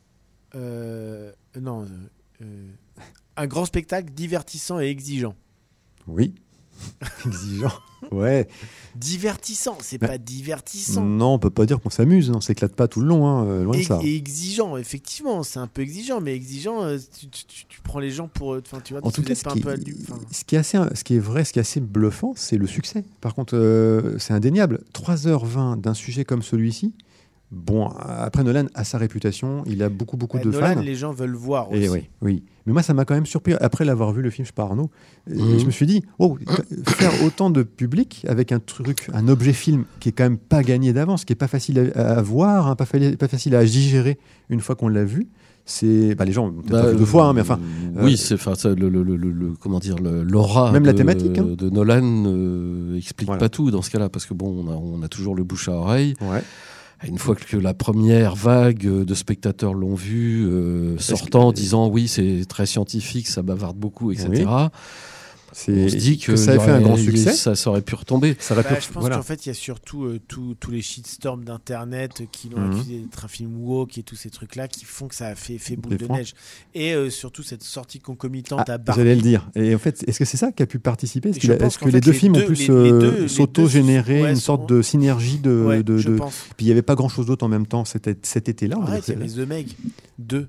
euh, non, euh, euh, un grand spectacle divertissant et exigeant. Oui. Exigeant. Ouais. Divertissant, c'est Bah, pas divertissant. Non, on peut pas dire qu'on s'amuse. hein. On s'éclate pas tout le long, hein, euh, loin de Et, ça. et exigeant, effectivement, c'est un peu exigeant, mais exigeant, euh, tu, tu- tu- tu prends les gens pour, enfin, tu vois, En si tout vous cas, êtes ce pas un qui, peu adu- enfin, ce qui est assez, ce qui est vrai, ce qui est assez bluffant, c'est le succès. Par contre, euh, c'est indéniable. trois heures vingt d'un sujet comme celui-ci. Bon, après Nolan a sa réputation, il a beaucoup beaucoup bah, de Nolan, fans. les gens veulent voir aussi. Et oui, oui. Mais moi, ça m'a quand même surpris. Après l'avoir vu le film, je sais pas Arnaud, et Mhm. je me suis dit, oh, faire autant de public avec un truc, un objet film qui est quand même pas gagné d'avance, qui est pas facile à, à voir, hein, pas, fa- pas facile à digérer une fois qu'on l'a vu. C'est, bah, les gens, peut-être Bah, pas vu deux fois, hein, mais enfin. euh, oui, euh, c'est enfin ça, le, le, le, le- comment dire le- l'aura Même de, la thématique, hein. de Nolan euh, explique Voilà. pas tout dans ce cas-là parce que bon, on a, on a toujours le bouche à oreille. Ouais. une fois que la première vague de spectateurs l'ont vu, euh, sortant, que... disant oui, c'est très scientifique, ça bavarde beaucoup, et cetera. Oui. C'est... On se dit que, que ça a fait un grand succès. Ça, ça aurait pu retomber. Ça aurait bah, pu... Je pense voilà. qu'en fait, il y a surtout euh, tous les shitstorms d'internet qui l'ont mm-hmm. accusé d'être un film woke et tous ces trucs-là qui font que ça a fait, fait boule de neige. Et euh, surtout cette sortie concomitante ah, à Barbie. J'allais le dire. Et en fait, est-ce que c'est ça qui a pu participer ? Est-ce, est-ce que les deux films ont pu s'auto-générer une sorte de synergie de. Ouais, de, je de... pense. Puis il n'y avait pas grand-chose d'autre en même temps cet, cet été-là. Arrête, il y avait The Meg deux.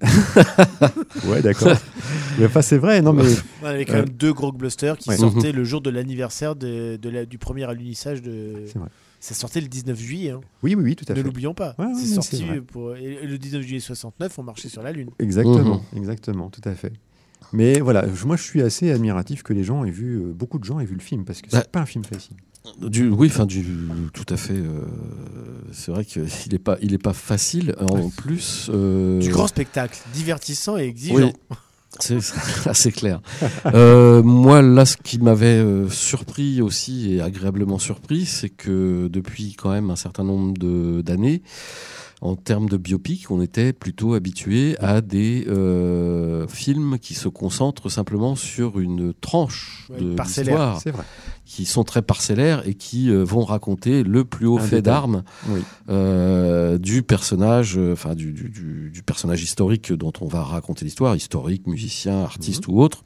Ouais, d'accord. Mais enfin, c'est vrai, non mais. On avait quand euh... même deux gros blockbusters qui ouais. sortaient mmh. le jour de l'anniversaire de, de la, du premier alunissage de. C'est vrai. Ça sortait le dix-neuf juillet. Hein. Oui, oui, oui, tout à ne fait. Ne l'oublions pas. Ouais, ouais, c'est sorti c'est pour et le dix-neuf juillet soixante-neuf, on marchait sur la Lune. Exactement, mmh. exactement, tout à fait. Mais voilà, moi je suis assez admiratif que les gens aient vu, euh, beaucoup de gens aient vu le film parce que c'est bah, pas un film facile. Du, oui, enfin, du, tout à fait. Euh, c'est vrai qu'il n'est pas, il est pas facile. En plus, euh... du grand spectacle, divertissant et exigeant. Oui, c'est assez clair. euh, moi, là, ce qui m'avait euh, surpris aussi et agréablement surpris, c'est que depuis quand même un certain nombre de, d'années, en termes de biopic, on était plutôt habitué à des euh, films qui se concentrent simplement sur une tranche ouais, de l'histoire, c'est vrai. Qui sont très parcellaires et qui euh, vont raconter le plus haut un fait détail. d'armes oui. euh, du personnage, enfin euh, du, du, du, du personnage historique dont on va raconter l'histoire, historique, musicien, artiste mmh. ou autre.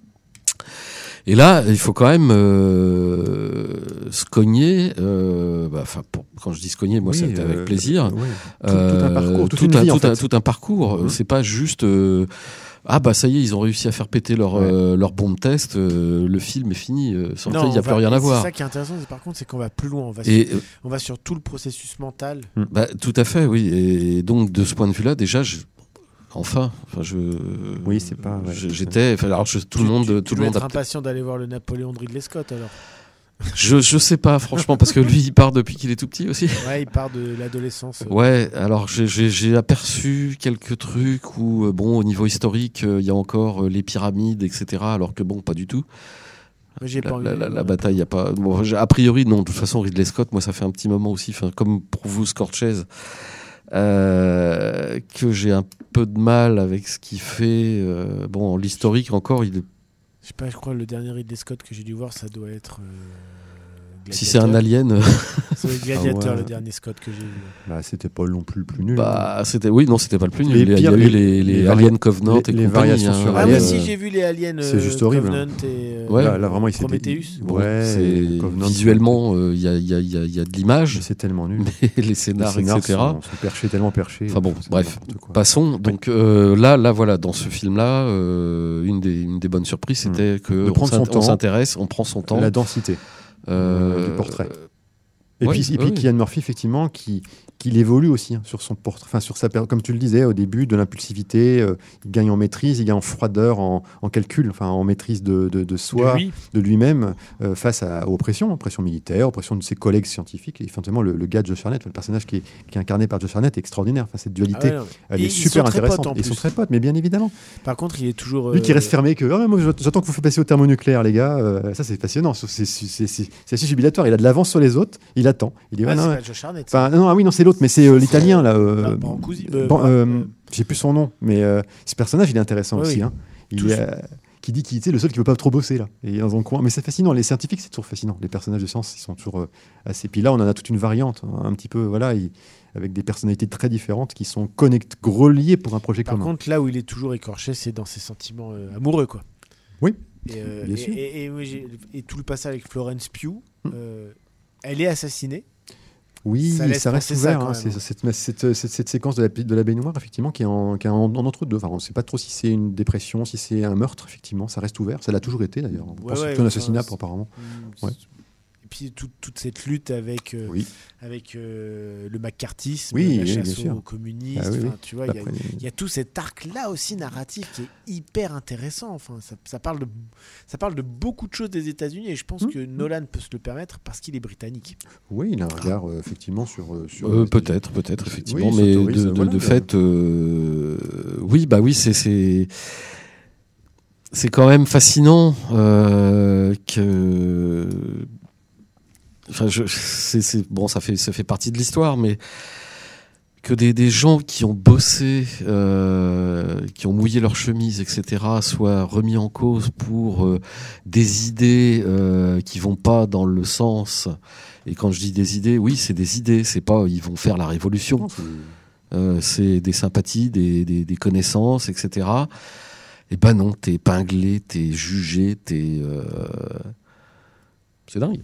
Et là, il faut quand même euh, se cogner. Euh, bah, pour, quand je dis se cogner, moi, oui, c'est avec euh, plaisir. Oui. Tout, euh, tout un parcours, tout, un, vie, tout, un, tout un parcours. Mmh. C'est pas juste. Euh, ah bah ça y est, ils ont réussi à faire péter leur ouais. euh, leur bombe test. Euh, le film est fini. Euh, sans il n'y a plus rien à voir. C'est ça qui est intéressant. C'est, par contre, c'est qu'on va plus loin. On va, et, sur, euh, on va sur tout le processus mental. Bah, tout à fait, oui. Et donc de ce point de vue-là, déjà, je, Enfin, enfin, je. Oui, c'est pas. Ouais, j'étais. Enfin, alors, je, tout tu, le monde, tu, tout tu le monde. Être impatient d'aller voir le Napoléon de Ridley Scott, alors. Je je sais pas, franchement, parce que lui, il part depuis qu'il est tout petit aussi. Ouais, il part de l'adolescence. Ouais. Alors, j'ai j'ai, j'ai aperçu quelques trucs où, euh, bon, au niveau historique, il euh, y a encore euh, les pyramides, et cetera. Alors que bon, pas du tout. J'ai la, pas la, la, la bataille, il y a pas. Bon, a priori, non. De toute façon, Ridley Scott, moi, ça fait un petit moment aussi. Enfin, comme pour vous, Scorsese. Euh, que j'ai un peu de mal avec ce qu'il fait. Euh, bon, l'historique encore, il est. Je sais pas, je crois que le dernier Ridley Scott que j'ai dû voir, ça doit être. Euh, si c'est un alien. C'est le Gladiateur, ah ouais. Le dernier Scott que j'ai vu. Bah, c'était pas non plus le plus nul. Bah, c'était, oui, non, c'était pas le plus nul. Les il y a eu les, les, les Alien Covenant les, et les variations sur Ah, Alien. oui, si, j'ai vu les Aliens euh, c'est juste horrible, Covenant hein. et euh, ouais, là, là, vraiment, il Prometheus. Bon, ouais, c'est Covenant, visuellement, il euh, y, a, y, a, y, a, y a de l'image. Mais c'est tellement nul. Mais les scénars, les scénars et cetera. Sont, sont perchés, tellement perchés. Enfin bon, bref, passons. Donc euh, là, là, voilà, dans ce film-là, euh, une, des, une des bonnes surprises, c'était mmh. que on s'intéresse, on prend son temps. La densité du portrait. Et ouais, puis, et puis ouais. Cillian Murphy, effectivement, qui, qui évolue aussi hein, sur son portrait, enfin sur sa, comme tu le disais au début, de l'impulsivité. Euh, il gagne en maîtrise, il gagne en froideur, en, en calcul, enfin en maîtrise de, de, de soi, de, lui. de lui-même, euh, face à, aux pressions, pression militaire, aux pressions de ses collègues scientifiques. Et effectivement, le, le gars de Josh Hartnett, le personnage qui est, qui est incarné par Josh Hartnett, est extraordinaire. Enfin, cette dualité, ah ouais, elle et est super intéressante. Potes, ils sont très potes, mais bien évidemment. Par contre, il est toujours. Euh... Lui qui reste fermé, que oh, moi, j'attends que vous fassiez passer au thermonucléaire, les gars. Euh, ça, c'est passionnant. C'est, c'est, c'est, c'est, c'est assez jubilatoire. Il a de l'avance sur les autres. Il attend. Il dit, ah, non, c'est ouais. pas Josh Hartnett. Enfin, non, ah oui, non, c'est l'autre, mais c'est euh, l'italien là. Euh, bah, euh, bon, bah, euh, euh, j'ai plus son nom, mais euh, ce personnage, il est intéressant oui, aussi. oui. Hein. Il euh, qui dit qu'il est le seul qui veut pas trop bosser là. Et dans un coin, mais c'est fascinant. Les scientifiques, c'est toujours fascinant. Les personnages de science, ils sont toujours euh, assez. Puis là, on en a toute une variante, hein, un petit peu, voilà, il... avec des personnalités très différentes qui sont connectées, reliées pour un projet Par commun. Par contre, là où il est toujours écorché, c'est dans ses sentiments euh, amoureux, quoi. Oui. Et, euh, bien et, sûr. Et, et, et, et tout le passage avec Florence Pugh, hum. euh, elle est assassinée. Oui, ça, ça reste ouvert. Hein, c'est, cette, cette, cette, cette séquence de la, de la baignoire, effectivement, qui est en, qui est en, en entre deux. Enfin, on ne sait pas trop si c'est une dépression, si c'est un meurtre, effectivement. Ça reste ouvert. Ça l'a toujours été, d'ailleurs. On ouais, pense ouais, que c'est un enfin, assassinat, apparemment. Ouais. Et puis tout, toute cette lutte avec, euh, oui. avec euh, le macartisme, oui, la oui, chasse aux communistes. Ah, oui, oui. Tu vois, il y, y a tout cet arc-là aussi narratif qui est hyper intéressant. Enfin, ça, ça, parle de, ça parle de beaucoup de choses des États-Unis et je pense mmh. que Nolan peut se le permettre parce qu'il est britannique. Oui, il a un regard euh, effectivement sur. sur euh, peut-être, peut-être effectivement, oui, mais de, de, voilà, de fait, euh, oui, bah oui, c'est. c'est... C'est quand même fascinant euh, que enfin, je, c'est, c'est bon, ça fait ça fait partie de l'histoire, mais que des, des gens qui ont bossé, euh, qui ont mouillé leur chemise, et cetera, soient remis en cause pour euh, des idées euh, qui vont pas dans le sens. Et quand je dis des idées, oui, c'est des idées. C'est pas ils vont faire la révolution. Non, c'est... Euh, c'est des sympathies, des, des, des connaissances, et cetera. Et ben non, t'es épinglé, t'es jugé, t'es. Euh... C'est dingue.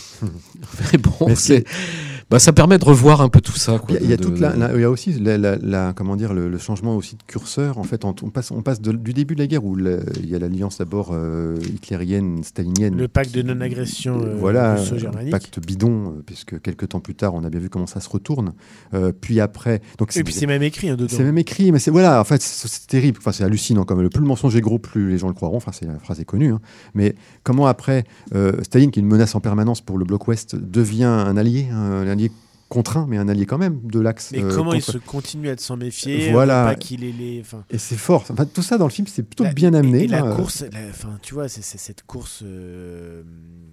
Mais bon, Mais c'est... Bah, ça permet de revoir un peu tout ça. Quoi, il y a, il y a de... toute la, la- il y a aussi la, la- la- comment dire, le, le changement aussi de curseur. En fait, on, on passe, on passe de- du début de la guerre où le- il y a l'alliance d'abord euh, hitlérienne, stalinienne. Le pacte de non-agression euh, Voilà, russo-germanique. pacte bidon, euh, puisque quelques temps plus tard, on a bien vu comment ça se retourne. Euh, puis après, donc Et puis c'est même écrit hein, dedans. c'est même écrit, mais c'est voilà, en fait, c'est, c'est terrible. Enfin, c'est hallucinant quand même. Plus le mensonge est gros, plus les gens le croiront. Enfin, c'est la phrase est connue. Hein. Mais comment après, euh, Staline, qui est une menace en permanence pour le bloc Ouest, devient un allié, un, un allié contraint, mais un allié quand même de l'Axe. Mais euh, comment il contre- se continue à s'en méfier Voilà. Pas qu'il ait les. Enfin, Et c'est fort. Enfin, tout ça dans le film, c'est plutôt la- bien amené. Et, et la hein. course, la- enfin, tu vois, c'est, c'est cette course euh,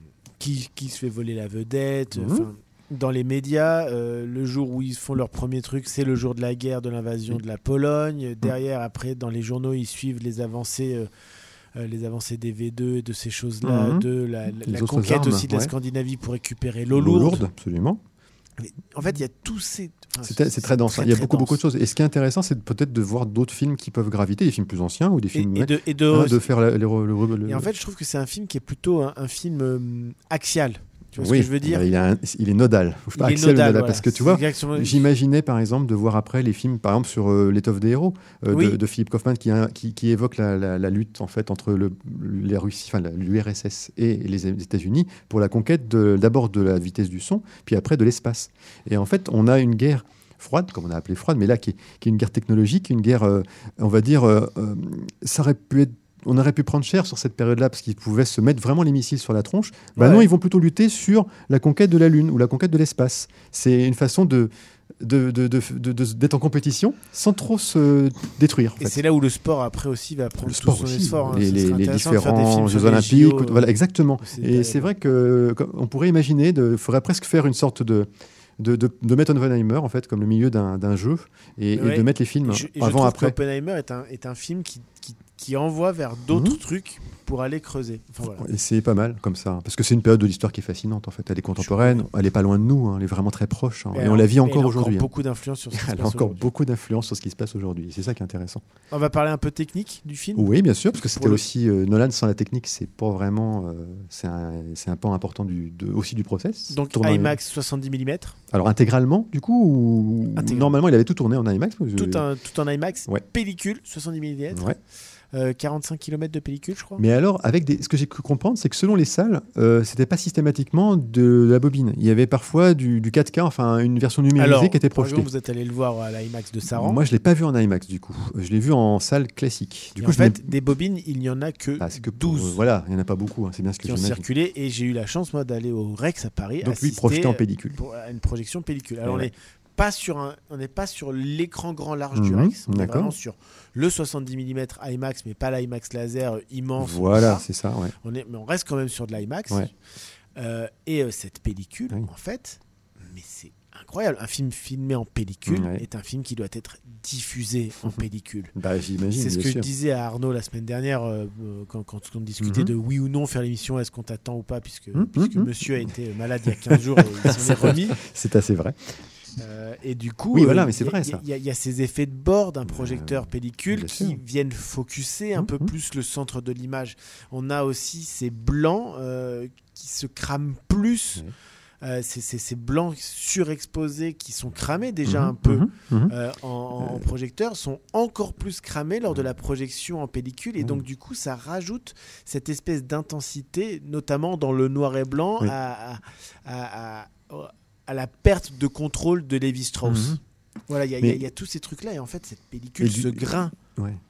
qui, qui se fait voler la vedette. Mhm. Enfin, dans les médias, euh, le jour où ils font leur premier truc, c'est le jour de la guerre, de l'invasion Oui. de la Pologne. Derrière, après, dans les journaux, ils suivent les avancées. Euh, euh, les avancées des V deux, de ces choses-là, Mhm. de la, la- Les la autres conquête armes, aussi de la ouais. Scandinavie pour récupérer l'eau L'eau lourde. lourde, absolument. Mais en fait, il y a tous ces. enfin, C'est, c'est très dense. hein. Il y a beaucoup, beaucoup de choses. Et ce qui est intéressant, c'est de- peut-être de voir d'autres films qui peuvent graviter, des films plus anciens ou des Et, films. et ouais, de, et de, hein, de faire la- les re- le, re- le- et en fait, je trouve que c'est un film qui est plutôt un, un film euh, axial. Tu vois oui, ce que je veux dire il, a un- il est nodal. Faut Il pas est axial ou nodal, nodal, voilà. parce que tu C'est vois, exactement- j'imaginais par exemple de voir après les films, par exemple sur euh, l'étoffe des héros euh, Oui. de, de Philippe Kaufman, qui, a- qui, qui évoque la, la- la lutte en fait entre le, les Russie, enfin la- l'U R S S et les États-Unis pour la conquête de- d'abord de la vitesse du son, puis après de l'espace. Et en fait, on a une guerre froide, comme on a appelé froide, mais là qui est, qui est une guerre technologique, une guerre, euh, on va dire, euh, euh, ça aurait pu être. On aurait pu prendre cher sur cette période-là parce qu'ils pouvaient se mettre vraiment les missiles sur la tronche. Bah Ouais. non, ils vont plutôt lutter sur la conquête de la Lune ou la conquête de l'espace. C'est une façon de, de, de- de- de- de- d'être en compétition sans trop se détruire. en Et fait. c'est là où le sport après aussi va prendre Le tout sport son aussi, essor. hein. les, Ce les- serait les intéressant de faire des films différents sur Jeux les Olympiques, J O, voilà, exactement. c'est Et terrible. c'est vrai que comme- on pourrait imaginer, il faudrait presque faire une sorte de de, de, de mettre Oppenheimer en fait comme le milieu d'un, d'un jeu et, et Ouais. de mettre les films Et je, et je avant trouve après. qu'Oppenheimer est un, est un film qui, qui, qui envoie vers d'autres Mhm. trucs pour aller creuser. Enfin, voilà. Et c'est pas mal comme ça, parce que c'est une période de l'histoire qui est fascinante en fait. Elle est contemporaine, elle est pas loin de nous, hein, elle est vraiment très proche, hein, et, elle on a- la vit elle encore a aujourd'hui. hein. beaucoup d'influence sur ce qui se Elle a passe encore aujourd'hui. beaucoup d'influence sur ce qui se passe aujourd'hui. C'est ça qui est intéressant. On va parler un peu technique du film. Oui, bien sûr, parce que c'était le- aussi euh, Nolan sans la technique, c'est pas vraiment, euh, c'est un, c'est un pan important du, de- aussi du process. Donc Tourne en- IMAX soixante-dix millimètres, Alors intégralement, du coup, ou Intégralement. normalement il avait tout tourné en IMAX. parce que- tout, un, tout en IMAX, Ouais. pellicule soixante-dix millimètres, Ouais. euh, quarante-cinq kilomètres de pellicule, je crois. Mais alors, avec des... ce que j'ai cru comprendre, c'est que selon les salles, euh, c'était pas systématiquement de la bobine. Il y avait parfois du, du quatre K, enfin une version numérisée Alors, qui était par projetée. exemple, vous êtes allé le voir à l'IMAX de Saran. Moi, je l'ai pas vu en IMAX du coup. Je l'ai vu en salle classique. Du Et coup, en je n'ai- fait, des bobines, il n'y en a que Ah, c'est que pour- douze euh, voilà, il y en a pas beaucoup. hein, C'est bien ce que qui ont j'imagine. circulé et j'ai eu la chance, moi, d'aller au Rex à Paris. Donc lui, assister projeté en pellicule. pour- à une projection pellicule. Alors, Et on ouais. n'est pas sur un, on n'est pas sur l'écran grand large du Mhm, Rex. On est d'accord. vraiment sur le soixante-dix millimètres IMAX, mais pas l'IMAX laser euh, immense. Voilà, c'est ça. Ouais. On est, mais on reste quand même sur de l'IMAX. Ouais. Euh, et euh, cette pellicule, Oui. en fait, mais c'est incroyable. Un film filmé en pellicule Ouais. est un film qui doit être diffusé en pellicule. Bah, j'imagine. C'est ce bien que sûr. je disais à Arnaud la semaine dernière euh, euh, quand, quand on discutait Mhm. de oui ou non faire l'émission, est-ce qu'on t'attend ou pas, puisque, Mhm, puisque mhm. monsieur a été malade il y a quinze jours et il s'en est remis. C'est assez vrai. Euh, et du coup, Oui, voilà, euh, mais c'est il y a- vrai, il y a- ça. Il y, a- il y a ces effets de bord d'un projecteur pellicule bien qui sûr. viennent focuser un Mhm. peu plus le centre de l'image. On a aussi ces blancs euh, qui se crament plus. Ouais. Euh, ces, ces- ces blancs surexposés qui sont cramés déjà Mhm, un peu mhm, mhm. euh, en, en projecteur sont encore plus cramés lors de la projection en pellicule et donc du coup ça rajoute cette espèce d'intensité notamment dans le noir et blanc Oui. à, à- à- à- à la perte de contrôle de Lévi-Strauss. Mhm. Voilà, il y, a- il y a- Mais- il y a tous ces trucs là et en fait cette pellicule, Et du- ce grain Ouais.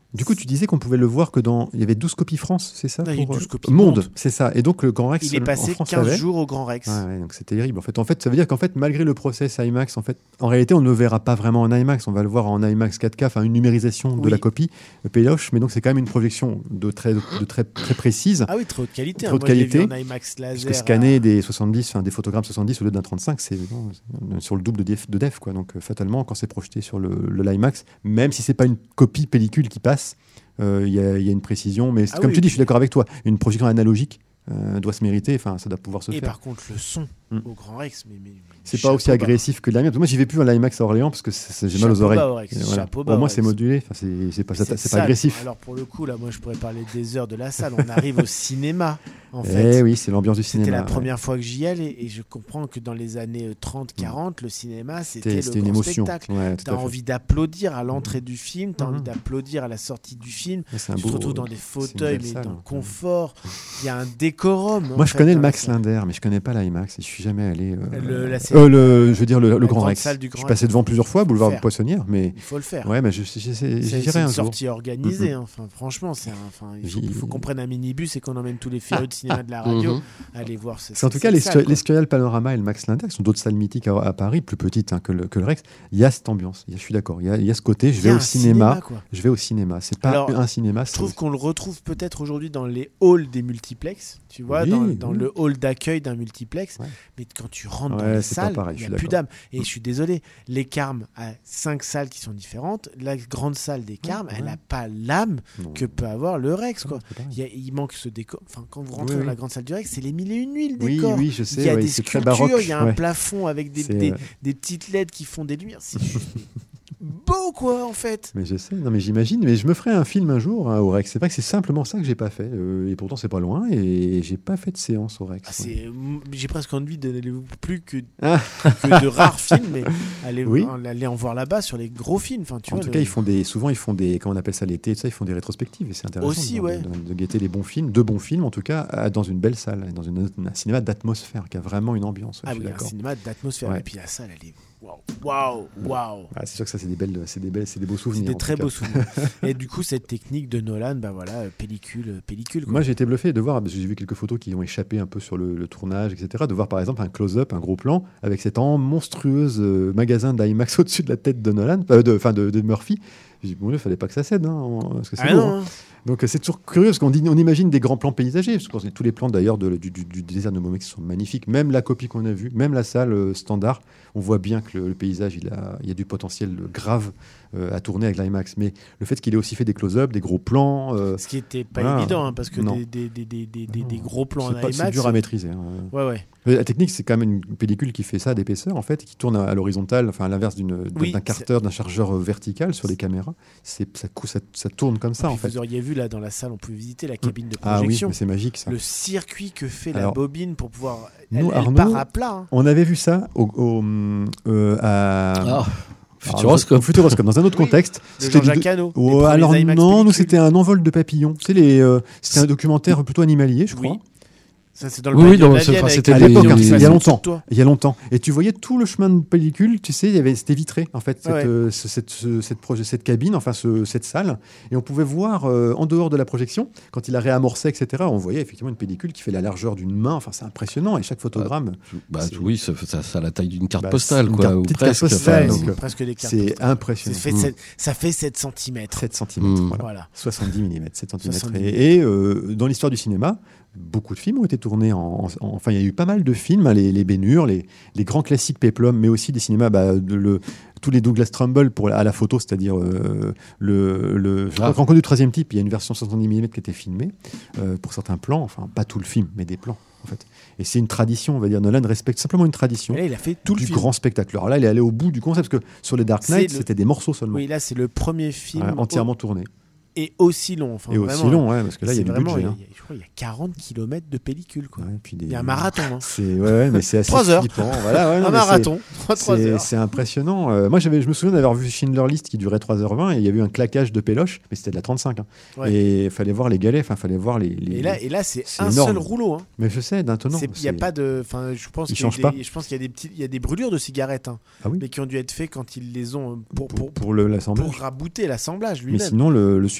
Du coup, tu disais qu'on pouvait le voir que dans. Il y avait douze copies France, c'est ça Non, il y a pour, douze euh, copies Monde, Monde. c'est ça. Et donc, le Grand Rex. Il est passé en France, quinze avait. jours au Grand Rex. Ouais, ouais, donc c'est terrible. En fait, en fait, ça veut dire qu'en fait, malgré le process IMAX, en fait, en réalité, on ne le verra pas vraiment en IMAX. On va le voir en IMAX quatre K, enfin une numérisation de Oui. la copie Péloche, mais donc c'est quand même une projection de très, de très, très précise. Ah oui, très haute qualité. Très hein. haute Moi, je l'ai vu qualité. en IMAX laser. Parce que scanner des soixante-dix, enfin des photogrammes soixante-dix au lieu d'un trente-cinq, c'est non, c'est sur le double de def, de def quoi. Donc euh, fatalement, quand c'est projeté sur le, le l'IMAX, même si c'est pas une copie pellicule qui passe, il euh, y, y a une précision. Mais Ah comme oui, tu dis, oui. je suis d'accord avec toi. Une projection analogique euh, doit se mériter. Enfin, ça doit pouvoir se Et faire. par contre, le son Mm. au Grand Rex, mais, mais, mais C'est pas aussi chapeau bas. agressif que l'IMAX. Moi, j'y vais plus à l'IMAX à Orléans parce que c'est- c'est- j'ai mal aux Chapeau oreilles. bas au Rex, Et voilà. chapeau bas Au moins, au c'est Rex. modulé. Enfin, c'est c'est pas, ça- C'est c'est pas sale. agressif. Alors pour le coup, là, moi, je pourrais parler des heures de la salle. On arrive au cinéma, en Eh fait. oui, c'est l'ambiance du C'était cinéma. la ouais. première fois que j'y allais et je comprends que dans les années trente quarante, le cinéma, c'était C'était le c'était une grand émotion. spectacle. Ouais, tout T'as à fait. envie d'applaudir à l'entrée du film, t'as Mhm. envie d'applaudir à la sortie du film. Ouais, c'est un Tu beau- te retrouves dans des c'est une fauteuils, belle mais salle, dans hein. le confort. Il y a un décorum. en Moi, je fait, connais le dans la Max salle. Linder, mais je connais pas l'IMAX et je suis jamais allé. euh, Le- la- euh, le, je veux dire le, le la Grand grande Rex. salle du Je Grand suis passé Rex. devant plusieurs fois, boulevard faire. Poissonnière, mais Il faut le faire. ouais, mais je, je, je- je- C'est j'irai c'est un une jour. sortie organisée. Mhm. hein. Enfin, franchement, c'est un- enfin, il faut, J'y- il faut qu'on prenne un minibus et qu'on emmène tous les férus de cinéma de la radio Mhm. aller voir ce. Parce qu'en tout cette cas, les salle, quoi. l'Escurial Panorama et le Max Linder, qui sont d'autres salles mythiques à, à Paris, plus petites hein, que, le, que le Rex, il y a cette ambiance. Il y a- je suis d'accord. Il y, a, il y a ce côté. Je Il y vais a au un cinéma. quoi. Je vais au cinéma. C'est pas Alors, un cinéma. Je c'est trouve qu'on le retrouve peut-être aujourd'hui dans les halls des multiplex, tu vois, Oui, dans, dans oui. le hall d'accueil d'un multiplex. Ouais. Mais quand tu rentres dans Ouais, les c'est pas salles, pareil, il je n'y a suis plus d'accord. d'âme. Et je suis désolé, les Carmes a cinq salles qui sont différentes. La grande salle des Carmes, Ouais, elle ouais. n'a pas l'âme Non. que peut avoir le Rex, quoi. Non, c'est pareil. Il, y a- il manque ce décor. Enfin, quand vous rentrez Oui, dans la oui. grande salle du Rex, c'est les mille et une nuits le Oui, décor. oui, je sais. Il y a ouais, des c'est très sculptures, baroque. il y a un ouais. plafond avec des, C'est, des, euh, des petites L E D qui font des lumières. C'est juste beau, quoi, en fait. Mais je sais, non mais j'imagine, mais je me ferai un film un jour hein, au Rex. C'est vrai que c'est simplement ça que j'ai pas fait, euh, et pourtant c'est pas loin, et j'ai pas fait de séance au Rex. Ah, ouais. c'est- m- J'ai presque envie d'aller plus que, Ah. que de rares films, mais aller, Oui. en, aller en voir là-bas sur les gros films. Enfin, tu En vois, tout le- cas, ils font des, souvent ils font des, comment on appelle ça l'été, tout ça, ils font des rétrospectives, et c'est intéressant Aussi, de, ouais. de, de guetter les bons films, de bons films en tout cas, à- dans une belle salle, dans une, un cinéma d'atmosphère qui a vraiment une ambiance. Ouais, Ah je suis oui, un d'accord. cinéma d'atmosphère. Ouais. Et puis la salle, elle est waouh, waouh, waouh. Ah, c'est sûr que ça c'est des belles, c'est des belles, c'est des beaux C'est souvenirs. des en très tout cas. beaux souvenirs. Et du coup, cette technique de Nolan, bah voilà, euh, pellicule, euh, pellicule. Quoi. Moi, j'ai été bluffé de voir, parce que j'ai vu quelques photos qui ont échappé un peu sur le, le tournage, et cetera, de voir par exemple un close-up, un gros plan, avec cet en monstrueuse euh, magasin d'IMAX au-dessus de la tête de Nolan, euh, de, enfin de, de Murphy. J'ai dit, bon, il fallait pas que ça cède, hein, en- parce que c'est Ah lourd, non, hein. hein. Donc euh, c'est toujours curieux, parce qu'on dit, on imagine des grands plans paysagers, parce que tous les plans d'ailleurs de- du, du, du désert de Momex sont magnifiques, même la copie qu'on a vue, même la salle euh, standard, on voit bien que le, le paysage, il, a, il y a du potentiel grave euh, à tourner avec l'IMAX, mais le fait qu'il ait aussi fait des close-up, des gros plans... euh, Ce qui était pas voilà. évident, hein, parce que Non. des, des, des, des, des, des- des gros plans en c'est pas- IMAX. c'est dur à maîtriser. hein. Ouais, ouais. La technique, c'est quand même une pellicule qui fait ça d'épaisseur, en fait, qui tourne à, à l'horizontale, enfin à l'inverse d'une, d'un, Oui, d'un carter, d'un chargeur euh, vertical sur les caméras. C'est, ça, cou- ça, ça tourne comme ça, Puis en fait. Vous auriez vu là dans la salle, on pouvait visiter la cabine de Ah oui, projection. mais c'est magique ça. Le circuit que fait la Alors, bobine pour pouvoir. nous, elle, elle Arnaud, part à plat. hein. On avait vu ça au, au, euh, à. Ah, Alors, Futuroscope. au Futuroscope, dans un autre Oui, contexte. de C'était Jean-Jacques du- Hano, des Ouais, premiers alors IMAX non, nous pellicules. c'était un envol de papillons. Tu sais, les, euh, c'était un documentaire plutôt animalier, je crois. Oui. Ça, c'est dans le Oui, oui, pavillon dans- de la c'est- Vienne enfin, avec c'était la À des- l'époque, lumière hein, qui il y a passait longtemps. au-dessus de toi. Il y a longtemps. Et tu voyais tout le chemin de pellicule, tu sais, il y avait, c'était vitré, en fait, cette, Ouais. euh, ce- cette, ce- cette, proje- cette cabine, enfin, ce- cette salle. Et on pouvait voir, euh, en dehors de la projection, quand il a réamorcé, et cetera, on voyait effectivement une pellicule qui fait la largeur d'une main. Enfin, c'est impressionnant. Et chaque photogramme, Bah, c'est- oui, ça, ça, ça a la taille d'une carte Bah, postale, c'est une quoi, carte- ou petite carte presque. postale, enfin, donc, Ouais, euh, c'est presque des cartes. c'est postales. impressionnant. Ça fait, Mm. sept- ça fait sept centimètres. sept centimètres, Mm. voilà. Voilà. soixante-dix millimètres, sept centimètres. soixante-dix. Et, et, euh, dans l'histoire du cinéma, beaucoup de films ont été tournés en, en- enfin, il y a eu pas mal de films, hein, les, les Ben-Hur, les, les grands classiques Péplum, mais aussi des cinémas, bah, de, le, tous les Douglas Trumbull pour, à la photo, c'est-à-dire euh, le, le je crois Ah. qu'en du troisième type, il y a une version soixante-dix millimètres qui a été filmée euh, pour certains plans, enfin pas tout le film, mais des plans en fait. Et c'est une tradition, on va dire. Nolan respecte simplement une tradition Et là, il a fait tout le du film. grand spectacle. Alors là, il est allé au bout du concept parce que sur les Dark Knight, C'est le- c'était des morceaux seulement, Oui, là, c'est le premier film Ouais, entièrement tournés. et aussi long. Enfin, Et vraiment, aussi long, ouais, parce que là, il y a c'est du vraiment, budget. il y a- hein. il y a- je crois qu'il y a quarante kilomètres de pellicule. Quoi. Ouais, puis des- Il y a un marathon. Hein. C'est ouais, ouais, mais c'est assez Trois heures. flippant. Voilà, ouais, non, un mais c'est- marathon. trois C'est heures. c'est impressionnant. Euh, moi, j'avais, je me souviens d'avoir vu Schindler List qui durait trois heures vingt et il y avait eu un claquage de péloche, mais c'était de la trente-cinq. hein. Ouais. Et il fallait voir les galets, enfin, il fallait voir les. les- Et là, et là c'est c'est un énorme. seul rouleau. Hein. Mais je sais, d'un tenant. C'est- Il y a c'est- pas de. Enfin, je pense Ils qu'il y a changent des- pas. Je pense qu'il y a des petites, il y a des brûlures de cigarettes, hein, Ah oui. mais qui ont dû être faites quand ils les ont pour pour, pour, pour le- pour l'assemblage. rabouter l'assemblage Mais lui-même. sinon, le, le, sup-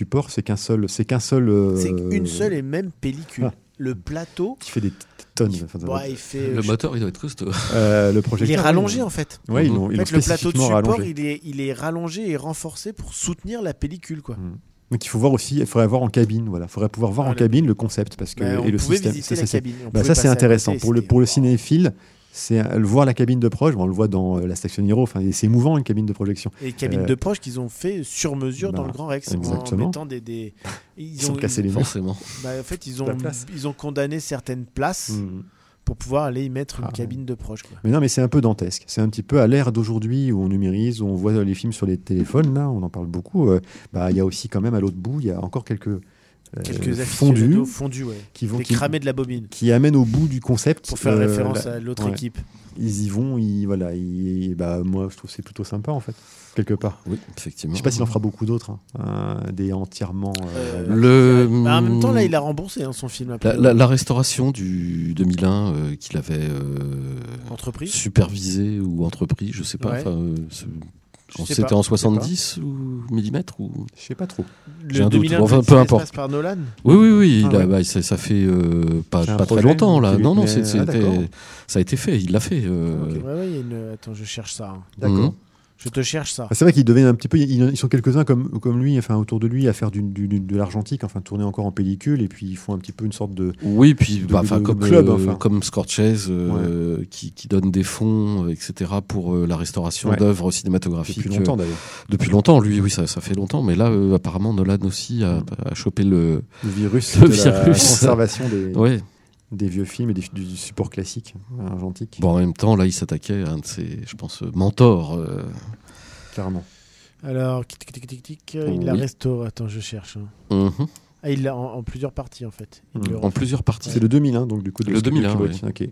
support, c'est qu'un seul, c'est qu'un seul. Euh, c'est une seule et même pellicule. Ah. Le plateau. Qui fait des tonnes. Enfin, ouais, il fait, le je... moteur, il doit être costaud. Euh, le projecteur. Il est rallongé en fait. Ouais, ils l'ont, en ils l'ont fait, le plateau de support, rallongé. il est, il est rallongé et renforcé pour soutenir la pellicule, quoi. Mmh. Donc il faut voir aussi, il faudrait voir en cabine, voilà, il faudrait pouvoir voir ah, en cabine le concept parce que bah, et le système. Ça, ça, c'est, bah, ça c'est intéressant pour le pour le cinéphile. C'est le voir la cabine de proche, bon, on le voit dans la Station Hero, enfin c'est émouvant une cabine de projection. Et cabine euh, de proche qu'ils ont fait sur mesure bah, dans le Grand Rex exactement. En mettant des, des... ils, ils ont cassé les murs forcément. Bah, en fait ils ont ils ont condamné certaines places. Mmh. Pour pouvoir aller y mettre une ah, cabine de proche. Quoi. Mais non, mais c'est un peu dantesque. C'est un petit peu à l'ère d'aujourd'hui où on numérise, où on voit les films sur les téléphones, là, on en parle beaucoup. Euh, bah, y a aussi quand même à l'autre bout, il y a encore quelques, euh, quelques fondus, fondus ouais. qui vont qui, cramés de la bobine. Qui amènent au bout du concept. Pour faire euh, référence la, à l'autre ouais. équipe. Ils y vont, ils, voilà, ils, bah, moi je trouve que c'est plutôt sympa en fait. Quelque part. Oui, effectivement. Je sais pas s'il en fera beaucoup d'autres, hein. euh, des entièrement. Euh, euh, le... bah, en même temps, là, il a remboursé hein, son film. Après. La, la, la restauration du deux mille un euh, qu'il avait euh, entrepris, supervisé ou entrepris, je sais pas. Ouais. Euh, c'était pas, en soixante-dix ou millimètres ou je sais pas trop. J'ai un doute. Enfin, peu importe. Par Nolan. Oui, oui, oui. Ah, il a, ouais. bah, ça, ça fait euh, pas, pas très longtemps là. Non, non, mais... c'est, ah, ça a été fait. Il l'a fait. Euh... Okay. Ouais, ouais, il y a une... Attends, je cherche ça. Hein. D'accord. Mmh. Je te cherche ça. Ah, c'est vrai qu'ils deviennent un petit peu. Ils sont quelques-uns comme, comme lui, enfin autour de lui, à faire du, du, de l'argentique, enfin tourner encore en pellicule, et puis ils font un petit peu une sorte de. Oui, puis de, bah, de, de, comme, de club, euh, enfin. comme Scorchez, euh, ouais. qui, qui donne des fonds, et cetera, pour euh, la restauration ouais. d'œuvres cinématographiques. Depuis longtemps d'ailleurs. Euh, depuis longtemps, lui, oui, ça, ça fait longtemps, mais là, euh, apparemment, Nolan aussi a, a chopé le, le virus, le de virus. La conservation des. Ouais. Des vieux films et des, du support classique argentique. Bon, en même temps, là, il s'attaquait à un de ses, je pense, mentors. Euh... Carrément. Alors, tic, tic, tic, tic, il oui. la restaure. Attends, je cherche. Hein. Mm-hmm. Ah, il l'a en, en plusieurs parties, en fait. Mmh. En plusieurs parties. C'est le deux mille un, donc du coup. De le deux mille un, oui. Ok.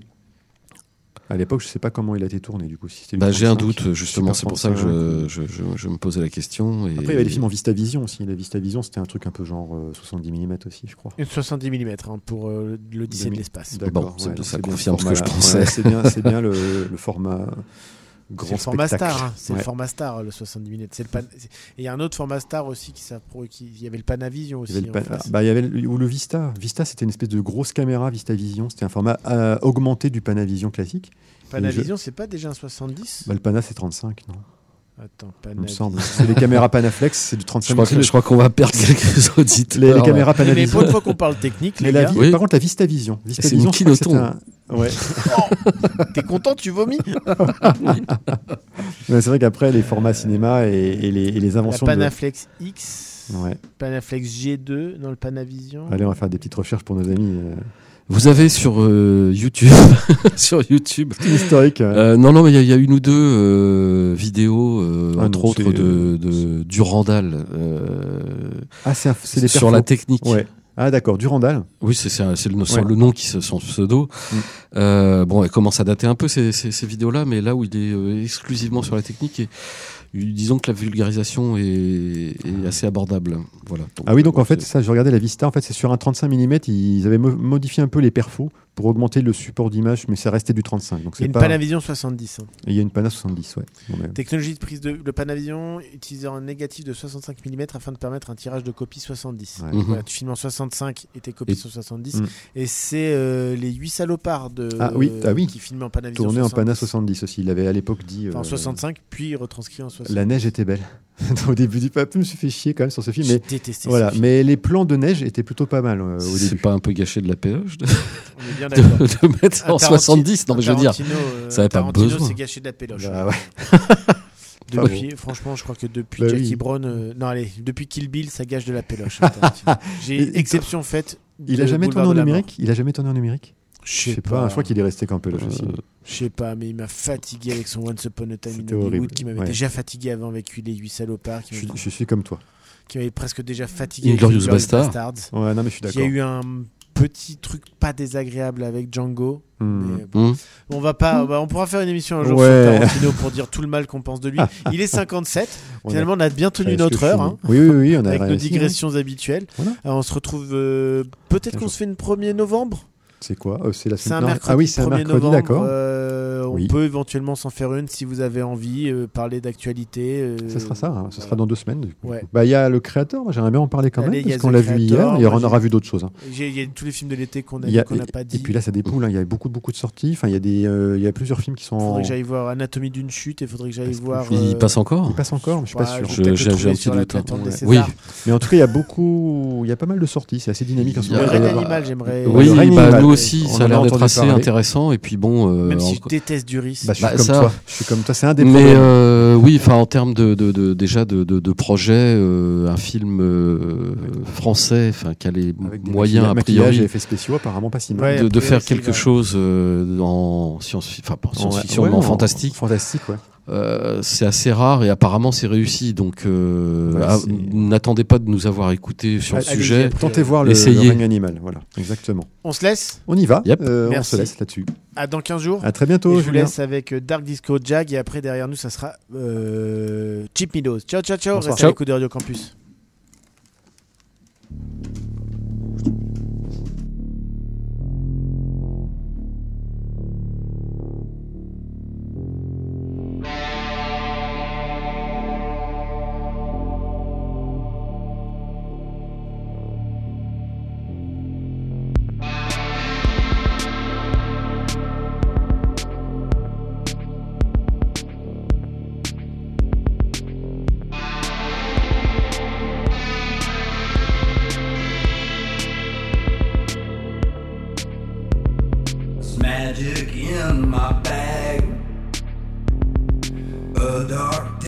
À l'époque, je sais pas comment il a été tourné, du coup. Si c'était bah, j'ai un doute, justement. C'est pour ça que je, je, je, je me posais la question. Et... Après, il y avait des films en VistaVision aussi. La VistaVision, c'était un truc un peu genre euh, soixante-dix millimètres aussi, je crois. Une soixante-dix millimètres hein, pour euh, l'Odyssée de l'espace. Bon, ouais, donc ça confirme ce que je pensais. Ouais, c'est bien, c'est bien le, le format. Grand c'est le format spectacle. star, hein. c'est ouais. le format star, le soixante-dix millimètres. C'est le pan... Et il y a un autre format star aussi qui, ça, pour... qui... il y avait le Panavision aussi. Il y avait le, pan... bah, il y avait le, ou le Vista. Vista, c'était une espèce de grosse caméra VistaVision. C'était un format euh, augmenté du Panavision classique. Panavision, je... c'est pas déjà un soixante-dix bah, le Pana, c'est trente-cinq, non? Attends, il me semble. C'est les caméras Panaflex, c'est du trente-cinq. Je crois, que, je crois qu'on va perdre quelques auditeurs. Les, les caméras Panavision. Mais pour une fois qu'on parle technique, les la gars. Oui. Par contre, la VistaVision. VistaVision, c'est une Kinoton. Un... Ouais. Oh, t'es content, tu vomis. Ouais, c'est vrai qu'après, les formats cinéma et, et, les, et les inventions. La Panaflex de... X. Ouais. Panaflex G deux dans le Panavision. Allez, on va faire des petites recherches pour nos amis. Euh... Vous avez sur euh, YouTube, sur YouTube, c'est historique. Ouais. Euh, non, non, mais il y, y a une ou deux euh, vidéos, euh, ah entre non, autres de, de Durandal. Euh, ah, c'est, un, c'est des sur la technique. Ouais. Ah d'accord, Durandal. Oui, c'est, c'est, un, c'est le, ouais. le nom qui se son pseudo. Mm. Euh, bon, elle commence à dater un peu ces, ces, ces vidéos-là, mais là où il est euh, exclusivement sur la technique et disons que la vulgarisation est, est assez abordable. Voilà. Donc, ah oui, donc euh, en fait, c'est ça, je regardais la Vista, en fait, c'est sur un trente-cinq millimètres, ils avaient mo- modifié un peu les perfos pour augmenter le support d'image, mais ça restait du trente-cinq. Donc il y a une pas... Panavision soixante-dix. Hein. Et il y a une Pana soixante-dix, ouais. Bon, mais... Technologie de prise de le Panavision utilisait un négatif de soixante-cinq millimètres afin de permettre un tirage de copie soixante-dix. Ouais. Donc, Mm-hmm. voilà, tu filmes en soixante-cinq et tes copies et... sont soixante-dix. Mm. Et c'est euh, les huit salopards de, ah, oui. Ah, oui. qui filmaient en Panavision tourné soixante-dix. en Pana soixante-dix aussi. Il avait à l'époque dit. Enfin, en euh... soixante-cinq, puis retranscrit en soixante. La neige était belle. Au début du papier, je me suis fait chier quand même sur ce film. J'ai mais détesté voilà. ce film. Mais les plans de neige étaient plutôt pas mal euh, au c'est début. pas un peu gâché de la péoche de, On est bien d'accord. de, de mettre en soixante-dix. Non, mais je veux dire, euh, ça n'avait pas besoin. C'est gâché de la péloche. Bah, ouais. Depuis, franchement, je crois que depuis bah, Jackie oui. Brown, euh, non allez, depuis Kill Bill, ça gâche de la péloche. J'ai exception faite. Il a jamais tourné en numérique. Il a jamais tourné en numérique. Je sais pas. pas. Je crois qu'il est resté qu'en péloche euh, aussi. Je sais pas, mais il m'a fatigué avec son Once Upon a Time C'était in Hollywood, horrible. qui m'avait ouais. déjà fatigué avant avec les huit salopards. Qui je, je suis comme toi. Qui m'avait presque déjà fatigué. Inglorious Bastards. Ouais, non mais je suis d'accord. Il y a eu un petit truc pas désagréable avec Django. Mmh. Mais bon, mmh. on va pas, bah, on pourra faire une émission un jour ouais. sur Tarantino pour dire tout le mal qu'on pense de lui. Il est cinquante-sept. On Finalement, a... on a bien tenu notre heure. Hein, oui, oui, oui, on a avec nos réussi, digressions hein. habituelles. Voilà. Alors, on se retrouve euh, peut-être qu'on se fait une premier novembre. C'est quoi oh, c'est la c'est un non. mercredi, ah oui, c'est un mercredi, novembre, d'accord. Euh, euh, Oui. on peut éventuellement s'en faire une si vous avez envie, euh, parler d'actualité. euh, Ce sera ça, hein. Ce sera dans deux semaines. du coup. Ouais. Bah, il y a le créateur, moi j'aimerais bien en parler quand Allez, même, il y a parce qu'on The l'a vu hier, Creator, et on moi, aura j'ai- vu d'autres choses. hein. j'ai- Il y a tous les films de l'été qu'on a Il y a- qu'on n'a pas dit. Et puis là, ça dépoule, hein. Il y a beaucoup, beaucoup de sorties. Enfin, il y a des, euh, il y a plusieurs films qui sont. Il en- faudrait que j'aille voir Anatomie d'une chute et il faudrait que j'aille Est-ce que voir. Il euh, passe encore Il passe encore, mais je suis pas bah, sûr. je Je- vais peut-être j'ai- le j'ai trouver un sur petit la doute, hein. plateforme des Ouais. Césars. Oui. Mais en tout cas, il y a beaucoup, il y a pas mal de sorties. C'est assez dynamique en ce Il y a- moment. Le règne Il y a- animal, j'aimerais. Oui, Le règne bah, animal, nous aussi, on ça en a a l'air d'être entendu assez parler. intéressant. Et puis bon, euh, Même si encore- je déteste Duris. Bah, je suis Bah, comme ça- toi. Je suis comme toi. C'est un des mais problèmes. euh, oui, enfin en termes de, de, de déjà de, de, de projet, euh, un film euh, français, enfin qui a les Avec des moyens a maquillages priori et effets spéciaux, apparemment pas si mal. Ouais, de, de après, faire c'est quelque vrai. chose euh, en science, enfin pas en science-fiction, Ouais, mais en en- fantastique. Fantastique, ouais. Euh, c'est assez rare et apparemment c'est réussi. Donc euh, Ouais, ah, c'est- n'attendez pas de nous avoir écouté sur le Allez-y, sujet. allez-y. Tentez voir le, le Essayez. règne animal. Voilà, exactement. On se laisse. On y va. Yep. Euh, on Merci. se laisse là-dessus. À dans quinze jours. À très Et bientôt, je vous Julien. laisse avec euh, Dark Disco Jag et après derrière nous ça sera euh, Cheap Meadows. Ciao ciao ciao. Bonsoir. Restez à Ciao. l'écoute de Radio Campus. Magic in my bag.